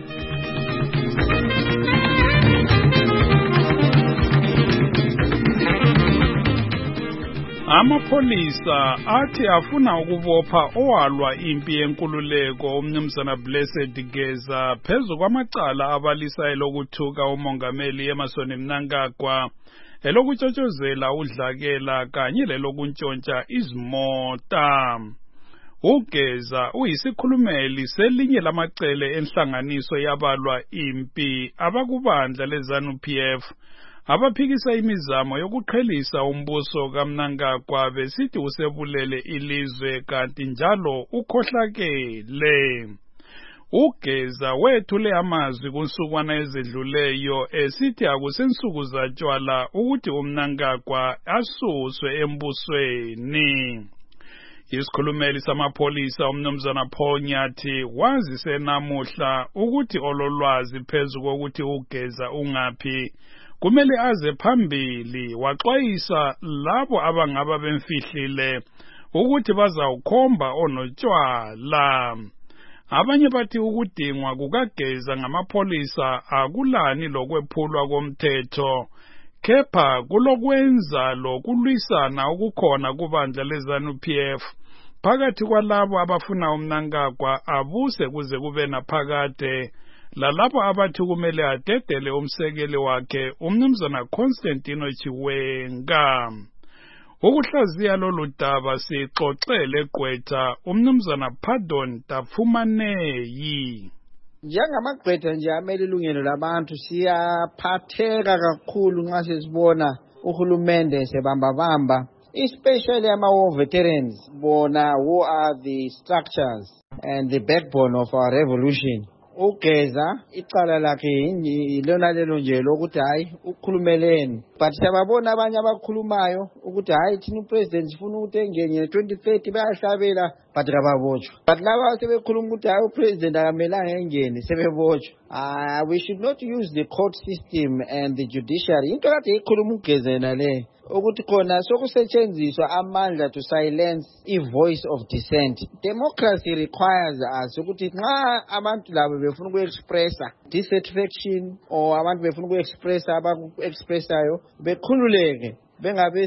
Amapolisa athi afuna ukubopha owalwa impi yenkululeko umnumzana Blessed Geza phezu kwamacala abalisa elokuthuka umongameli Emmerson Mnangagwa elokutshotshozela udlakela kanye lelokuntshontsha izimota. Ugeza uyisikhulumeli selinye lamacele enhlanganiso yabalwa impi abakubandla leZANU-PF abaphikisa imizamo yokuqhelisa umbuso kaMnangagwa besithi usebulele ilizwe kanti njalo ukhohlakele. Ugeza wethule amazwi kunsukwana ezedluleyo esithi akusensuku zatshwala ukuthi uMnangagwa asuswe embusweni. Isikhulumeli samapolisa umnumzana Paul Nyathi wazise namuhla ukuthi ololwazi phezu kokuthi ugeza ungaphi kumele aze phambili waxwayisa labo abangaba bemfihlile ukuthi bazawukhomba onotshwala. Abanye bathi ukudingwa kukageza ngamapolisa akulani lokwephulwa komthetho kepha kulokwenza lokulwisana ukukhona kubandla leZANU-PF phakathi kwalabo abafuna uMnangagwa abuse kuze kube naphakade lalapho abathi kumele adedele umsekeli wakhe umnumzana Constantino Chiwenga. Ukuhlaziya lolu daba sixoxele Gqwetha umnumzana Pardon Tafumaneyi. Njengamagqwetha nje amele ilungelo labantu siyaphatheka kakhulu nxa sesibona uhulumende sebambabamba especially ama-war veterans bona who are the structures and the backbone of our revolution. ugeza icala lakhe yilona lelo nje lokuthi hayi ukukhulumeleni, but siyababona abanye abakhulumayo ukuthi hayi thina upresident sifuna ukuthi engene 2030 bayahlabela but kababotshwa. But laba sebekhuluma ukuthi hayi upresident akamelanga engene sebebotshwa. We should not use the court system and the judiciary. Into kade ikhuluma ugezena le ukuthi khona sokusetshenziswa amandla to silence i-voice of dissent. Democracy requires us ukuthi nxa abantu labo befuna uku-expressa dissatisfaction or abantu befuna uku-expressa abaku-expressayo bekhululeke, bengabe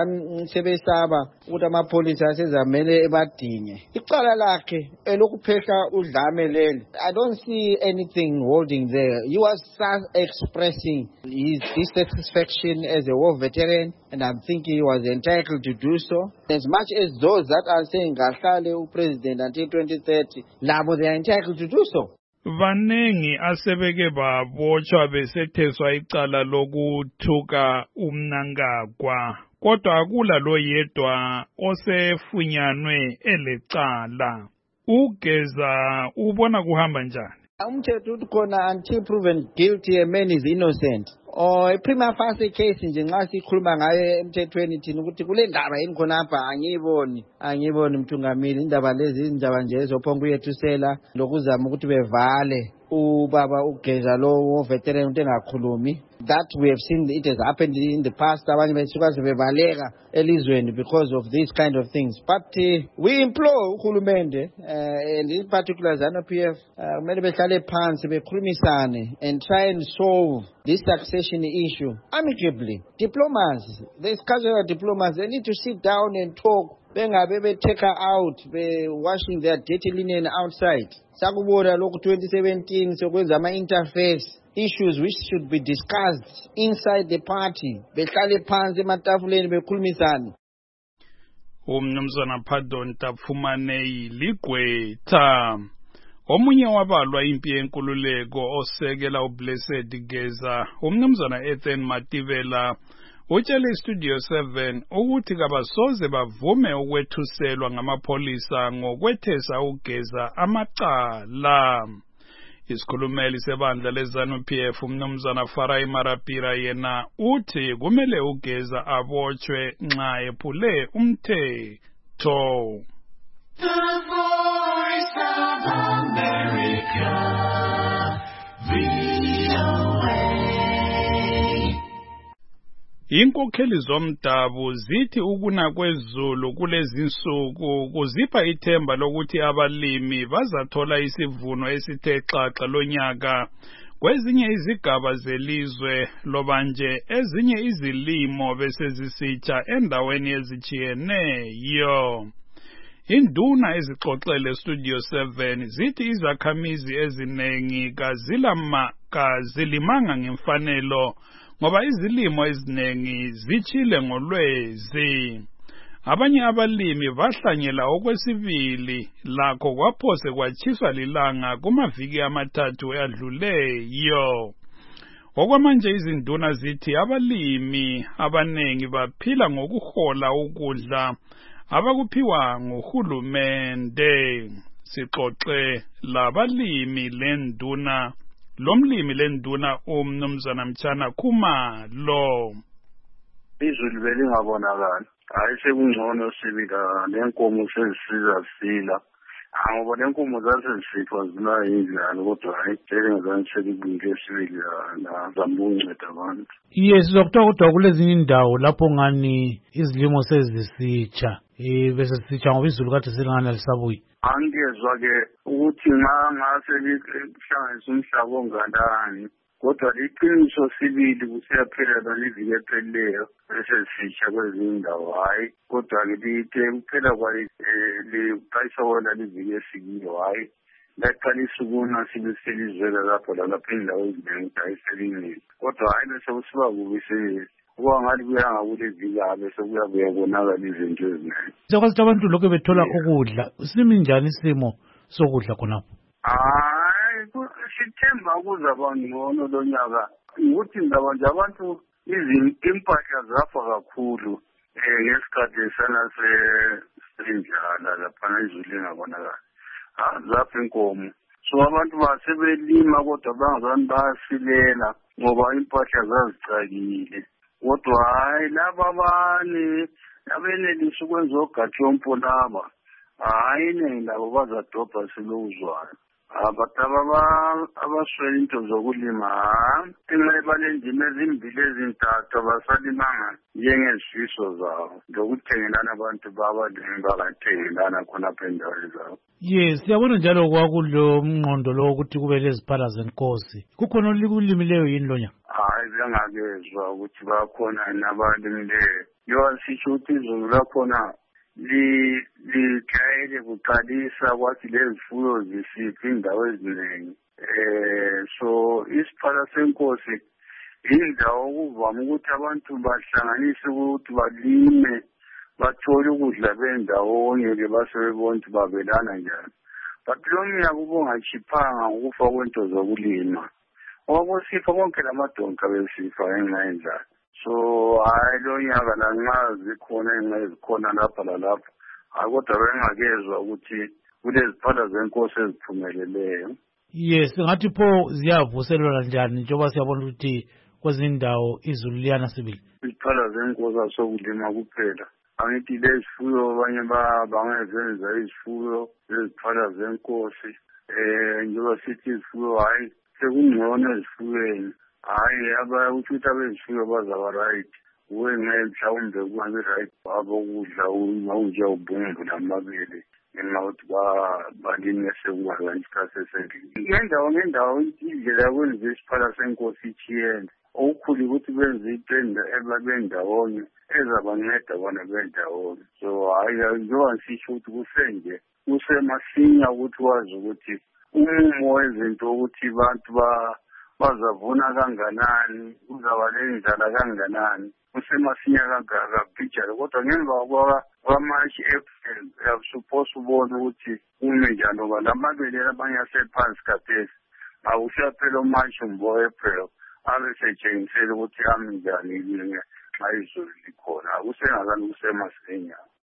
sebesaba ukuthi amapholisa asezamele ebadinge. Icala lakhe elokuphehla udlame leli, I don't see anything holding there. He was expressing his dissatisfaction as a war veteran, and I'm thinking he was entitled to do so. As much as those that are saying kahlale upresident until 2030, labo they are entitled to do so. Vanengi asebeke babotshwa besetheswa icala lokuthuka umnangagwa, kodwa akula lo yedwa osefunyanwe elecala. Ugeza ubona kuhamba njani? Umthetho uthi khona until proven guilty a man is innocent. Or prima facie case nje nxa sikhuluma ngayo emthethweni thina ukuthi kule ndaba yini khona apha angiboni mthungameli, indaba lezi indaba nje ezophonga uyethusela lokuzama ukuthi bevale ubaba ugeza lo veteran ukuthi engakhulumi. That we have seen it has happened in the past. Abanye besuka sebebaleka elizweni because of these kind of things. But we implore uhulumende and in particular ZANU-PF kumele behlale phansi bekhulumisane and try and solve this succession issue amicably. Diplomas, there's casual diplomas, they need to sit down and talk. Bengabe be take her out, be washing their dirty linen outside. Sakubona lokhu 2017 sokwenza ama-interface issues which should be discussed inside the party. Behlale phansi ematafuleni bekhulumisane. Umnumzana Pardon Tapfumanei Ligqwetha, omunye wabalwa impi yenkululeko osekela uBlessed Geza, umnumzana Ethan Mativela, utshele iStudio 7 ukuthi kabasoze bavume ukwethuselwa ngamapholisa ngokwethesa ugeza amacala. Isikhulumeli sebandla leZANU-PF umnumzana Farai Marapira yena uthi kumele ugeza abotshwe nxa ephule umthetho. The Voice of America, Inkokheli zomdabu zithi ukuna kwezulu kulezi insuku kuzipha ithemba lokuthi abalimi bazathola isivuno esithe xaxa lonyaka kwezinye izigaba zelizwe loba nje ezinye izilimo besezisitsha endaweni ezijiyeneyo. Induna ezixoxele Studio 7 zithi izakhamizi ezinengi kazilimanga ngemfanelo ngoba izilimo ezinengi zichile ngolwezi. Abanye abalimi bahlanyela okwesibili lakho kwaphose kwatshiswa lilanga kumaviki amathathu adluleyo. Okwamanje izinduna zithi abalimi abanengi baphila ngokuhola ukudla abakuphiwa nguhulumende. Sixoxe labalimi lenduna lomlimi lenduna umnumzana Mtshana Khumalo. Izulu belingabonakala, hayi sekungcono sibika lenkomo sezisiza sila. Ngoba lenkomo zasezifitwa zina yindlala kodwa hayi ngezansi sekubike sibili nazama ukunceda abantu. Yes, sizokuthiwa kodwa kulezinye indawo lapho ngani izilimo sezisitsha bese sitsha ngoba izulu kade selingana lisabuyi. Angezwa-ke ukuthi ngase lihlanganisa umhlaba onganani, kodwa liqiniso sibili kusiyaphelela liviki ephelileyo bese sitsha kwezinye indawo hayi, kodwa-ke lithe kuphela liqalisa wona liviki esikiyo hayi laqalisa ukuna sibe selizwela lapho lalapha indawo eziningi hayi selinile, kodwa hayi bese kusiba kubi kuba ngathi kuyanga kule vikabe sekuyabuya konakala izinto eziningi. Sekwazi abantu lokho bethola ukudla, simi njani isimo sokudla khonapho? Hayi sithemba ukuzaba ngcono lo nyaka ukuthi ndaba nje abantu impahla zafa kakhulu ngesikhathi sanase senjala laphana izulu lingabonakala. Zafa inkomo so abantu basebelima kodwa bangazani bayasilela ngoba impahla zazicakile kodwa hayi laba abane abenelisa ukwenza ogatshompo laba hayi iningi labo bazadobha silokuzwana abantu abaswela into zokulima inxa balendima ezimbili ezintathu abasalimanga njengezifiso zabo zokuthengelana abantu babalimi bangathengelana khonapha endaweni zabo. Yes, siyabona njalo kwakulo mngqondo lo ukuthi kube leziphala zenkosi. Kukhona olulimileyo yini lo nyaka? Hayi bengakezwa ukuthi bakhona nabalimileyo. Yo sisho ukuthi izulu lakhona lijayele kuqalisa kwathi lezifuyo zisiphi indawo eziningi. So isiphala senkosi indawo okuvama ukuthi abantu bahlanganise ukuthi balime bathole ukudla bendawonye-ke basebebona ukuthi babelana njani. But lo nyaka ubungachiphanga ukufa kwento zokulima. Okusipha konke lamadonka besifa ngenxa yendlala. So hayi lo nyaka lanxa zikhona inxa ezikhona lapha lalapha kodwa bengakezwa ukuthi kuleziphala zenkosi eziphumeleleyo. Yes, ngathi pho ziyavuselelwa njani njengoba siyabona ukuthi kwezinye indawo izulu liyana sibili. Iziphala zenkosi asokulima kuphela. Angithi lezifuyo abanye bangezenza izifuyo leziphala zenkosi. Njengoba sithi izifuyo hayi sekungcono ezifuyweni. Hayi ukuthi abezifuyo bazaba right. Wenxe mhlawumbe kungabe right abokudla unje ubungu namabele. Ngenxa ukuthi balime sekungaba isikhathi esendlini. Ngendawo indlela yokwenza isiphala senkosi ichiyene. Okukhulu ukuthi benze itenda ebabendawonye ezabanceda bona bendawonye. So hayi njengoba ngisho ukuthi kusenje kusemasinya ukuthi wazi ukuthi umumo wezinto ukuthi abantu bazavuna kanganani kuzaba lendlala kanganani kusemasinya kangakapicture kodwa ngemva kwamashi April suppose ubone ukuthi ume njani ngoba lamabele abanye asephansi kaphesi awusaphela umashi umbo April abe setshengisela ukuthi ami njani nxa izulu likhona akusengazani kusemasinya.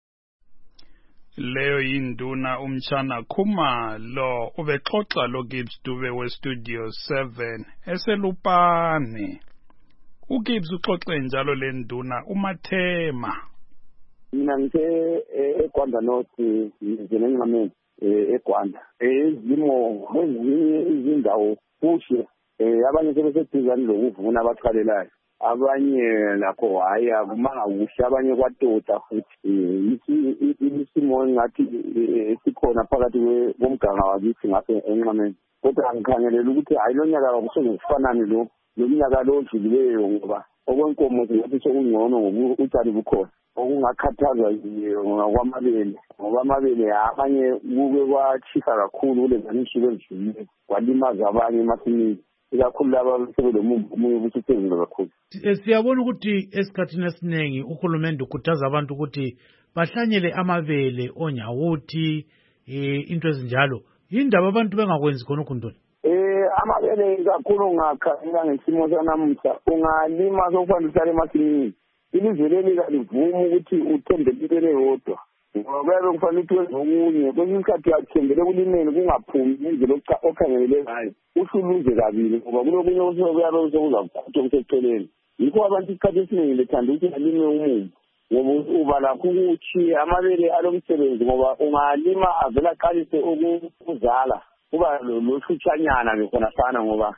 Leyo yinduna umtshana Khumalo ubexoxa lo Gibbs Dube westudio 7 eselupane. uGibbs uxoxe njalo le nduna uMathema. Mina ngithe eGwanda North njengenqameni eGwanda izimo ezinye izindawo kuhle abanye sebeseduzane lokuvuna abaqalelayo abanye lakho hayi akumanga kuhle abanye kwatota futhi isimo ngathi sikhona phakathi komganga wakithi ngapha enqameni kodwa ngikhangelela ukuthi hayi lo nyaka akusengokufanani lo nyaka lo odlulileyo ngoba okwenkomo ngathi sekungcono ngoba utshali bukhona okungakhathazwa ngokwamabele ngoba amabele abanye kube kwachisa kakhulu kulezani insuku ezidlulile kwalimaza abanye emasimini ikakhulu laba sebelomunye ukuthi phezulu kakhulu. Siyabona ukuthi esikhathini esiningi uhulumende ukhuthaza abantu ukuthi bahlanyele amabele onyawuthi into ezinjalo. Yindaba abantu bengakwenzi khona ukundoni? Amabele kakhulu ngakhala ngesimo sanamuhla ungalima sokufanele uhlale emasimini. Ilizwe leli kalivuma ukuthi uthembele into eyodwa. Ngoba kufanele ukuthi wenze okunye kwesinye isikhathi uyathembele kulimeni kungaphumi ngendlela okhangelele ngayo usuluze kabili ngoba kulokunye okuyabe kuzakukhutha kuseceleni. Yikho abantu isikhathi esiningi bethanda ukuthi balime umumbu ngoba uba lakho ukuthi amabele alomsebenzi ngoba ungalima avela aqalise ukuzala kuba lohlutshanyana ngekhona sana ngoba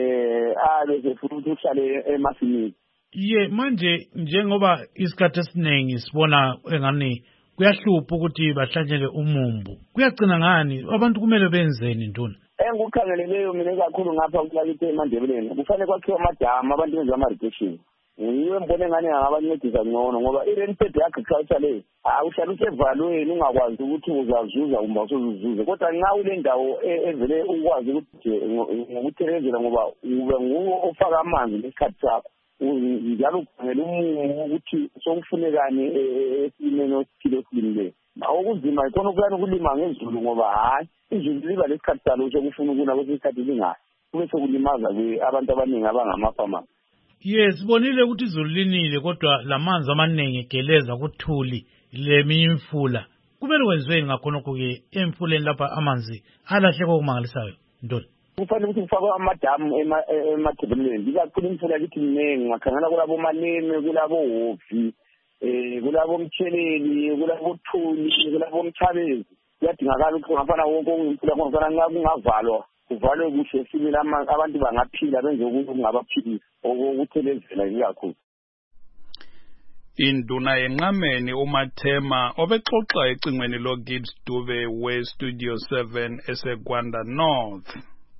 bese futhi uhlale emasimini. Manje njengoba isikhathi esiningi sibona engani kuyahlupha ukuthi bahlanyele umumbu kuyagcina ngani abantu kumele benzeni nduna? Engikukhangeleleyo mina kakhulu ngapha kulakithi eMandebeleni kufanele kwakhiwe amadamu abantu benze ama-irrigation. Yiyo mbone ngani angabancedisa ngcono ngoba i-rainfed agriculture le uhlala usevalweni ungakwazi ukuthi uzazuza kumbe usuzuze kodwa nxa ule ndawo evele ukwazi ukuthi ngokuthelezela ngoba ube nguwo ofaka amanzi ngesikhathi sakho njalo ukhangela umumo ukuthi sokufunekani esimeni osithile esilimileyo. Okuzima ikhona ukuyani ukulima ngezulu ngoba hayi izulu liba lesikhathi salo sokufuna ukuna kwesinye isikhathi lingayo kube sokulimaza abantu abaningi abangamafama. Sibonile ukuthi izulu linile kodwa lamanzi amaningi egeleza kuthuli leminye imfula kumele wenziwe ngakhonokho-ke emfuleni lapha amanzi alahleka okumangalisayo Ntoni? Kufanele ukuthi kufakwe amadamu emadolobheni ikakhulu imfula yakithi mningi ngakhangela kulabo Maleme kulabo Hofi kulabo Mtsheleli kulabo Thuli kulabo Mthabezi kuyadingakala ukuthi ngafana wonke imfula ngofana nxa kungavalwa kuvalwe kuhle simile abantu bangaphila benze ukuthi kungabaphilisa okuthelezela ikakhulu. Induna yenqameni uMathema obexoxa ecingweni loGibbs Dube we-Studio 7 eseGwanda North.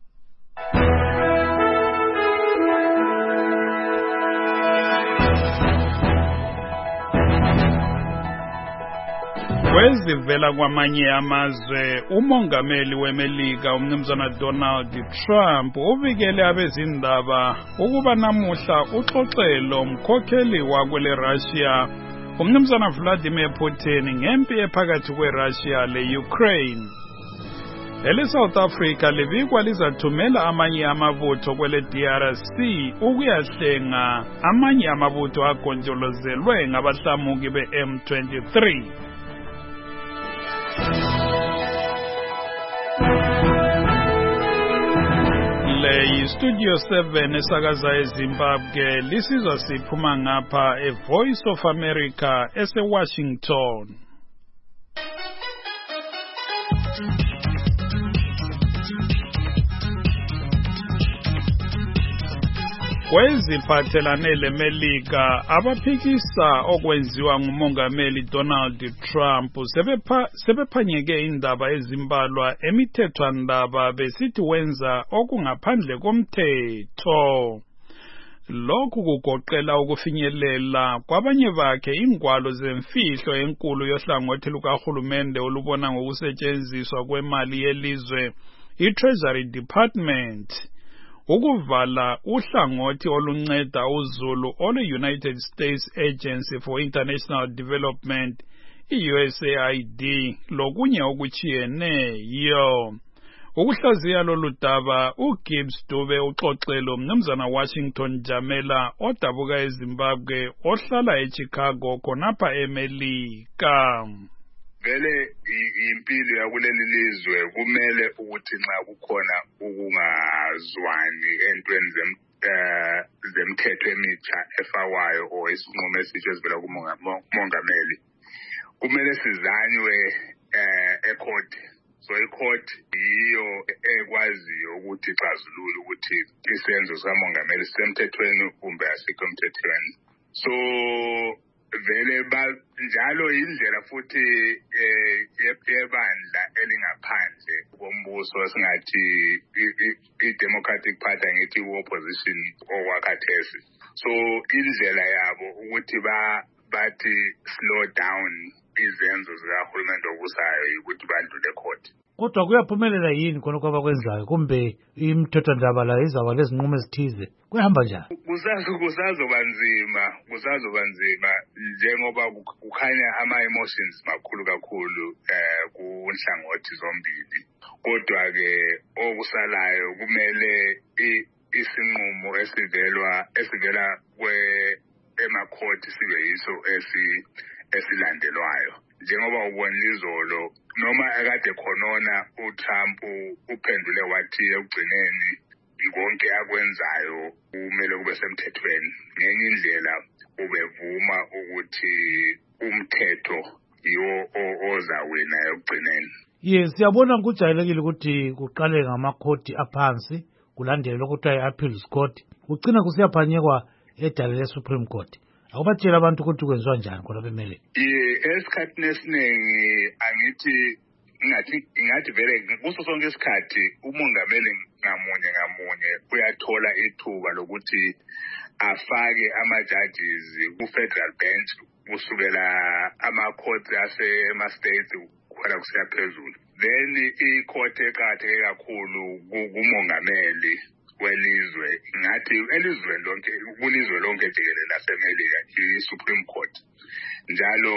Kwezivela kwamanye amazwe umongameli weMelika umnumzana Donald Trump ubikele abezindaba ukuba namuhla uxoxelo umkhokheli wakwele Russia umnumzana Vladimir Putin ngempi ephakathi kweRussia le-Ukraine. EleSouth Africa libikwa lizathumela amanye amabutho kwele DRC ukuyahlenga amanye amabutho agonjolozelwe ngabahlamuki be-M23. Le Studio 7 esakaza eZimbabwe lisizwa siphuma ngapha Voice of America ese-Washington. Kweziphathelane leMelika abaphikisa okwenziwa ngumongameli Donald Trump sebephanyeke indaba ezimbalwa emithethwandaba besithi wenza okungaphandle komthetho. Lokhu kugoqela ukufinyelela kwabanye bakhe ingwalo zemfihlo enkulu yohlangothi lukahulumende olubona ngokusetshenziswa kwemali yelizwe i-Treasury Department. Ukuvala uhlangothi olunceda uZulu ole-United States Agency for International Development, i-USAID, lokunye okuchiyeneyo. Ukuhlaziya lolu daba uGibbs Dube uxoxelo umnumzana Washington Jamela odabuka eZimbabwe ohlala eChicago khonapha eMelika. Vele impilo yakuleli lizwe kumele ukuthi nxa kukhona ukungazwani entweni zemthetho emitsha efakwayo or isinqumo esitsha esivela kumongameli kumele sizanywe ecourt. So icourt yiyo ekwaziyo ukuthi ixazulule ukuthi isenzo sikamongameli sisemthethweni kumbe asikho emthethweni. So vele njalo indlela futhi yebandla elingaphandle kombuso esingathi i-Democratic Party ngithi i-opposition okwakhathesi. So indlela yabo ukuthi bathi slow down izenzo zikahulumende obusayo ukuthi bandlule court. Kodwa kuyaphumelela yini khona kwabakwenzayo kumbe imithethwandaba la izaba lezinqumo ezithize kuyahamba njani? Kusazoba nzima njengoba kukhanya ama-emotions makhulu kakhulu kunhlangothi zombili. Kodwa ke okusalayo kumele isinqumo esivela emakhoti sibe yiso esilandelwayo. Njengoba ubonile izolo noma akade khonona uTrump uphendule wathi ekugcineni konke akwenzayo kumele kube semthethweni. Ngenye indlela ubevuma ukuthi umthetho yiwo ozawina ekugcineni. Yes, siyabona kujayelekile ukuthi kuqale ngamakhoti aphansi kulandele lokuthiwa i-appeals court kugcina kusiyaphanyekwa edale le-Supreme Court. Akubatshela abantu ukuthi kwenziwa njani khona bemelele? Esikhathini esiningi ingathi vele kuso sonke isikhathi umongameli ngamunye uyathola ithuba lokuthi afake ama-judges ku-federal bench kusukela ama-courts ase-states kukhona kusiya phezulu. Then i-court eqakatheke kakhulu kumongameli welizwe ngathi elizweni lonke kulizwe lonke jikelele laseMelika i-Supreme Court. Njalo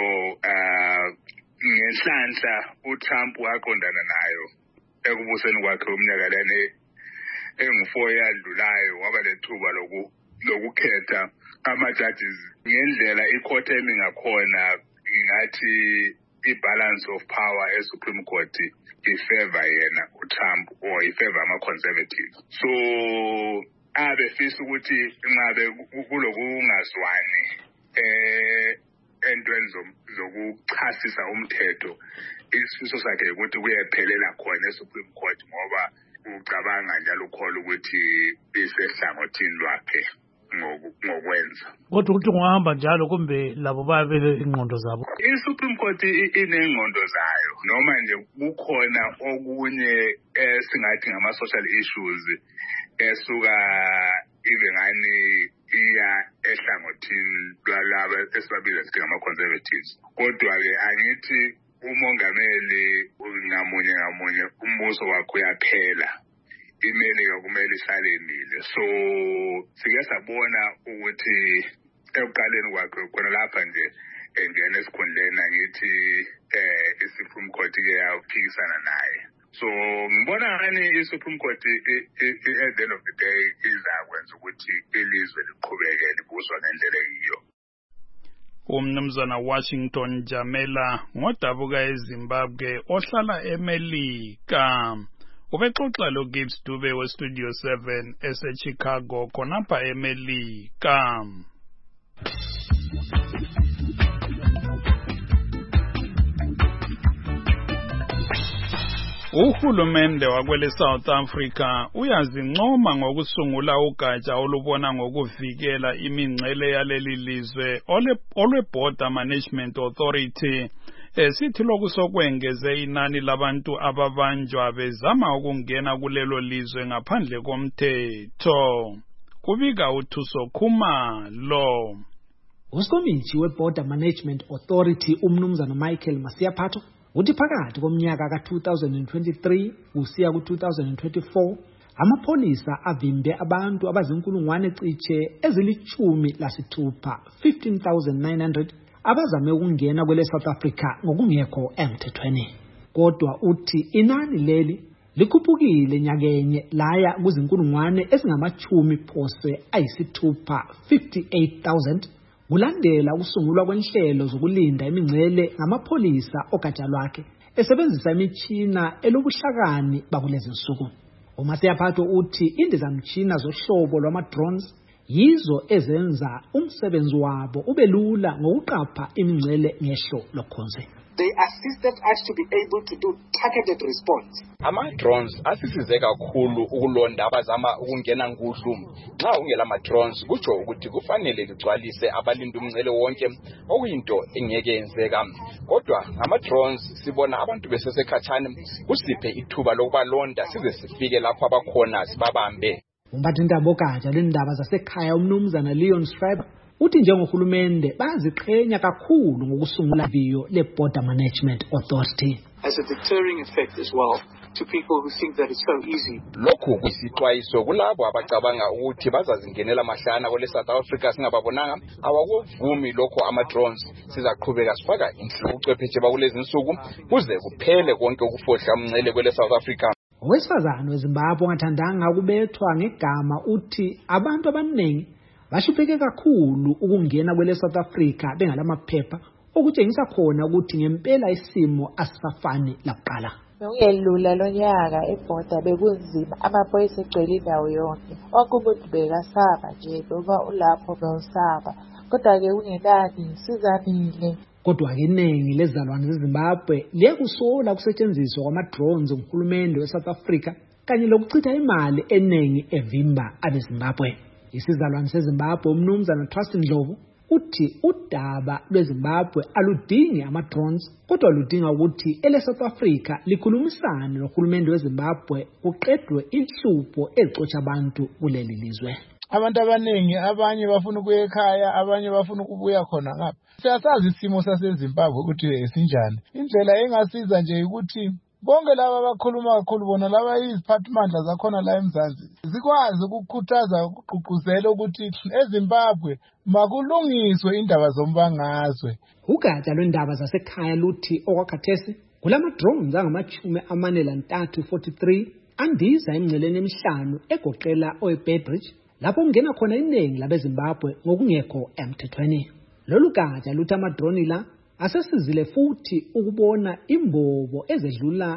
ngenhlanhla uTrump waqondana nayo ekubuseni kwakhe umnyaka lene engu4 yadlulayo waba lethuba lokukhetha ama-judges ngendlela i-court emi ngakhona. Ngathi i-balance of power e-Supreme Court ifavor yena uTrump or ifavor ama-conservative. So abefisa ukuthi ngabe kulokungazwani entweni zokuchasisa umthetho, isifiso sakhe ukuthi kuyephelela khona e-Supreme Court ngoba ucabanga njalo ukholwa ukuthi isehlangothini lwakhe ngokwenza. Kodwa ukuthi ungahamba njalo kumbe labo bayabele ingqondo zabo. I-Supreme Court inengqondo zayo noma nje kukhona okunye esingathi ngama-social issues esuka ibe ngani iya ehlangothini lwalaba esibabiza sithi ngama-conservatives. Kodwa-ke angithi umongameli ngamunye umbuso wakhe uyaphela, imelika kumele ihlale imile. So sike sabona ukuthi ekuqaleni kwakhe khona lapha nje engena esikhundleni angithi i-Supreme Court ke yaphikisana naye. So ngibona ngani i-Supreme Court at the end of the day izakwenza ukuthi ilizwe liqhubeke libuswa ngendlela eyiyo. Umnumzana Washington Jamela ngodabuka eZimbabwe ohlala eMelika. Ubexoxa lo Gibbs Dube we Studio 7 eseChicago khonapha eMelika. Uhulumende wakwele South Africa uyazincoma ngokusungula ugatsha olubona ngokuvikela imingcele yaleli lizwe olwe-Border Management Authority. Sithi lokusokwengeze inani labantu ababanjwa bezama ukungena kulelo lizwe ngaphandle komthetho. Kubika uThuso Khumalo. Usomithi we-Border Management Authority umnumzana Michael Masiaphatho uthi phakathi komnyaka ka-2023 kusiya ku-2024 amapholisa avimbe abantu abazinkulungwane cishe ezili-16 15,900 abazame ukungena kwele South Africa ngokungekho emthethweni. Kodwa uthi inani leli likhuphukile nyakenye laya kuzinkulungwane ezingama-6 58,000 kulandela ukusungulwa kwenhlelo zokulinda imingcele ngamapholisa ogatsha lwakhe esebenzisa imitshina elobuhlakani bakulezi nsuku. uMasiaphatho uthi indizamtshina zohlobo lwama-drones yizo ezenza umsebenzi wabo ube lula ngokuqapha imingcele ngehlo lokhonze. They assisted us to be able to do targeted response. Ama-drones asisize kakhulu ukulonda abazama ukungena kuhlu. Nxa ungela ama-drones kutsho ukuthi kufanele ligcwalise abalinda umngcele wonke okuyinto engeke yenzeka. Kodwa ama-drones sibona abantu besesekhatshana kusiphe ithuba lokubalonda size sifike lapho abakhona sibabambe. Umphathintambo ogatsha lendaba zasekhaya umnumzana Leon Schreiber uthi njengohulumende baziqhenya kakhulu ngokusungula viyo le-Border Management Authority. As a deterring effect as well to people who think that it's so easy. Lokhu kuyisixwayiso kulabo abacabanga ukuthi bazazingenela mahlana kwele South Africa singababonanga. Awakuvumi lokho ama-drones sizaqhubeka sifaka inhlobo ucwepheshe bakulezi nsuku kuze kuphele konke ukufohla umngcele kwele South Africa. Owesifazane weZimbabwe ongathandanga ukubethwa ngegama uthi abantu abaningi bashupheke kakhulu ukungena kwele South Africa bengalamaphepha okutshengisa khona ukuthi ngempela isimo asisafani lakuqala. Ngiyelula lonyaka eborder bekunzima amaphoyisa egcwele indawo yonke. Wonke umuntu bekasaba nje noma ulapho bewusaba. Kodwa-ke kungenani sizamile. Kodwa-ke iningi lezizalwane zeZimbabwe liyekusola ukusetshenziswa kwama-drones nguhulumende we-South Africa kanye lokuchitha imali eningi evimba abeZimbabwe. Isizalwane seZimbabwe umnumzana Trust Ndlovu uthi udaba lweZimbabwe aludingi ama-drones kodwa ludinga ukuthi ele-South Africa likhulumisane nohulumende weZimbabwe kuqedwe inhlupho ezixotsha abantu kuleli lizwe. Abantu abaningi abanye bafuna ukuya ekhaya abanye bafuna ukubuya khona ngapha. Siyasazi isimo saseZimbabwe ukuthi sinjani. Indlela engasiza nje ukuthi bonke laba abakhuluma kakhulu bona laba iziphathimandla zakhona la eMzansi zikwazi ukukhuthaza ukugqugquzela ukuthi eZimbabwe makulungiswe indaba zombangazwe. Ugatsha lwendaba zasekhaya luthi okwakhathesi kulama-drones angama-43 andiza emingceleni emihlanu egoqela oweBeitbridge lapho kungena khona iningi labeZimbabwe ngokungekho emthethweni. Lolu gatsha luthi ama-drone la asesizile futhi ukubona imbobo ezedlula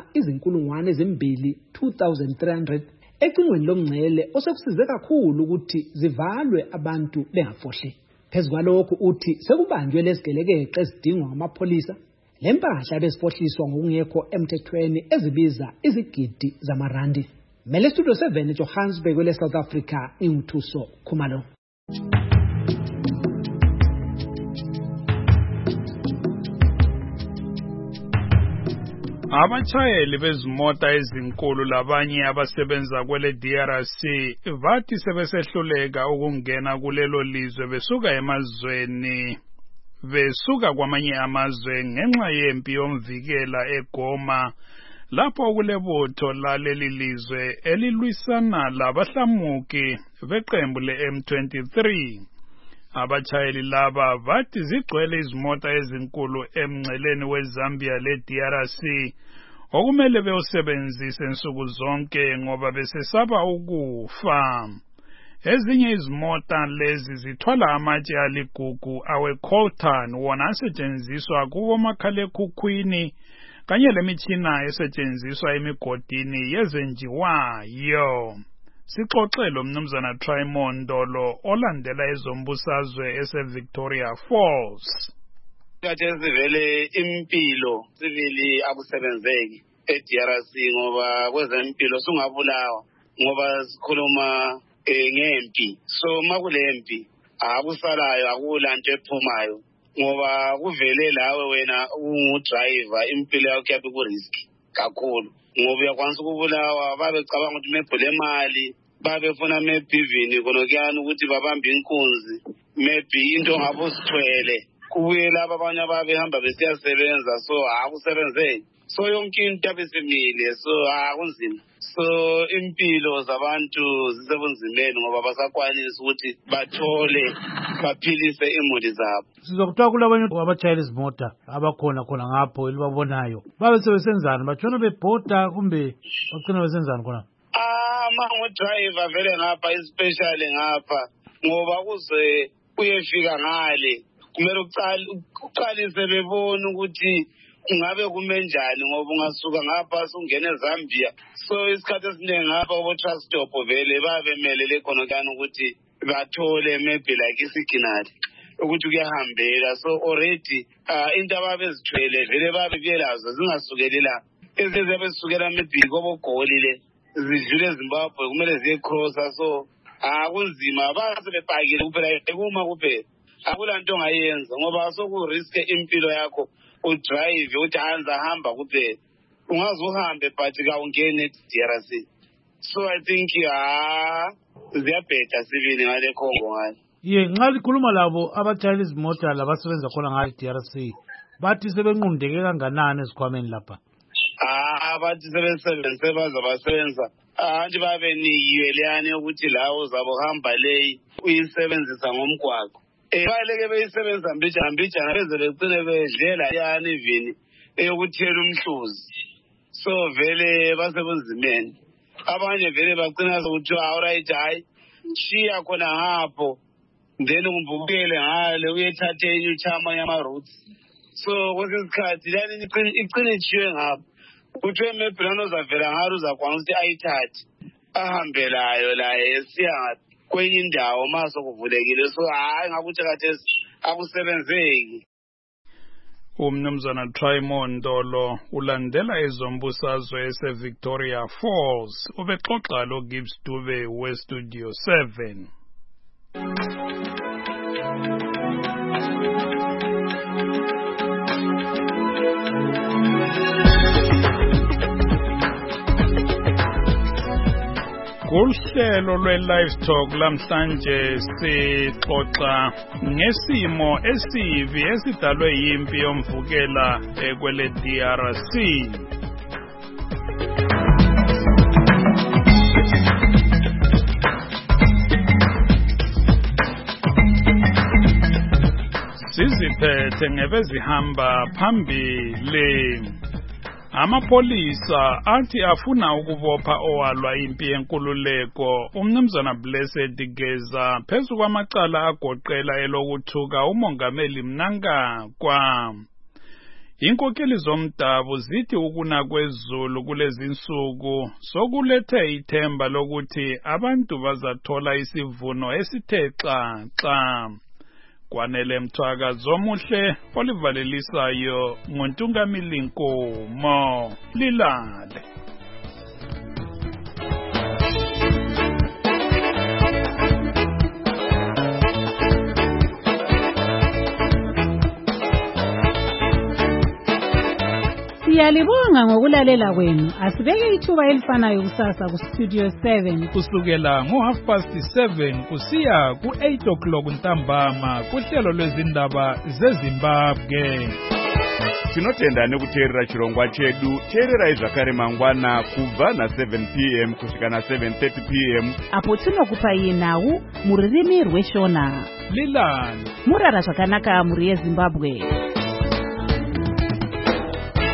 2,300 ecingweni lomngcele osekusize kakhulu ukuthi zivalwe abantu bengafohli. Phezu kwalokho uthi sekubanjwe lezigelekeqe ezidingwa ngamapholisa lempahla bezifohliswa ngokungekho emthethweni ezibiza izigidi zamarandi. Mele Studio 7 eJohannesburg kwele South Africa inguthuso Khumalo. Abachayeli bezimota ezinkulu labanye abasebenza kwele DRC bathi sebesehluleka ukungena kulelo lizwe besuka kwamanye amazwe ngenxa yempi yomvikela eGoma lapho kulebutho laleli lizwe elilwisana labahlamuki beqembu le-M23. Abachayeli laba bathi zigcwele izimota ezinkulu emngceleni weZambia le-DRC okumele bewusebenzise nsuku zonke ngoba besesaba ukufa. Ezinye izimota lezi zithwala amatshe aligugu awe-coltan wona asetshenziswa kubomakhalekhukhwini kanye lemitshina esetshenziswa emigodini yezenjiwayo. Sixoxelo mnumzana Trimon Ndolo olandela ezombusazwe ese-Victoria Falls. Kathesi vele impilo sivili akusebenzeki e-DRC ngoba kwezempilo sungabulawa ngoba sikhuluma ngempi. So makulempi akusalayo akulanto ephumayo ngoba kuvele lawe wena ungudriver impilo yakho yabe ku-risk kakhulu ngoba uyakwanisa ukubulawa babecabanga ukuthi mebhule imali babefuna maybe even konokuyani ukuthi babambe inkunzi maybe into ngabe usithwele kubuye laba abanye ababehamba besiyasebenza so akusebenzeki so yonke into abesimile so akunzima so impilo zabantu zisebunzimeni ngoba basakwanisa ukuthi baphilise imuli zabo. Sizokuthiwa kulabanye abachayela izimota abakhona ngapho elibabonayo babe sebesenzana batshona bebhoda kumbe bagcina besenzana khona. Driver vele ngapha especially ngapha ngoba kuze uyefika ngale kumele uqalise bebona ukuthi ungabe kumenjani ngoba ungasuka ngapha sungena eZambia so isikhathi esiningi ngapha obo truck stop vele babemelele khonokani ukuthi bathole maybe like isiginali ukuthi kuyahambela so already into ababezithwele vele babekelazo zingasukeli la ezizabe zisukela maybe kobogoli le zidlule eZimbabwe kumele ziye crosser so kunzima basebepakile kuphela ekuma kuphela akulanto ongayenza ngoba sokuriske impilo yakho udrive uthi hamba kuphela ungaze uhambe but kawungene DRC so I think ziyabheda sivile ngale Congo ngale. Nxa likhuluma labo abachayela izimota labasebenza khona ngale DRC bathi sebenqundeke kanganani esikhwameni lapha. Bathi sebesebenze bazabasebenza nje babenikiwe leyani ukuthi lawo uzabohamba leyi uyisebenzisa ngomgwaqo baleke beyisebenza mbijana beze begcine bedlela yani even eyokuthela umhluzi so vele basebunzimeni abanye vele bagcina ukuthi alright hayi shiya khona ngapho then umbukele ngale uyethatha enye uchama yama-routes so kwesikhathi yani icine ichiwe ngapho kuthiwe mebhilano uzavela ngalo uzakwanisa ukuthi ayithathe ahambe layo laye siya kwenye indawo maso kuvulekile so ngakuthi kathesi akusebenzeki. Umnumzana Trimon Ndolo ulandela ezombusazwe ese-Victoria Falls ubexoxa lo Gibbs Dube we-Studio 7. Kuhlelo lwe-Livetalk lamhlanje sixoxa ngesimo esibi esidalwe yimpi yomvukela kwele DRC. Siziphethe ngebezihamba phambili. Amapolisa athi afuna ukubopha owalwa impi yenkululeko umnumzana Blessed Geza phezu kwamacala agoqela elokuthuka umongameli Mnangagwa. Inkokeli zomdabu zithi ukuna kwezulu kulezi nsuku sokulethe ithemba lokuthi abantu bazathola isivuno esithe xa. Kwanele Mthwakazi omuhle olivalelisayo nguNtungamili Nkomo. Lilale. Siyalibonga ngokulalela kwenu. Asibeke ithuba elifanayo kusasa ku Studio 7 kusukela ngo7:30 kusiya ku8 o'clock ntambama kuhlelo lwezindaba zeZimbabwe. Tinotenda nekuteerera chirongwa chedu. Teererai zvakare mangwana kubva na7 p.m. kusvika na7:30 p.m. apo tinokupai nhau mururimi rweshona. Lilale. Murara zvakanaka muri yeZimbabwe.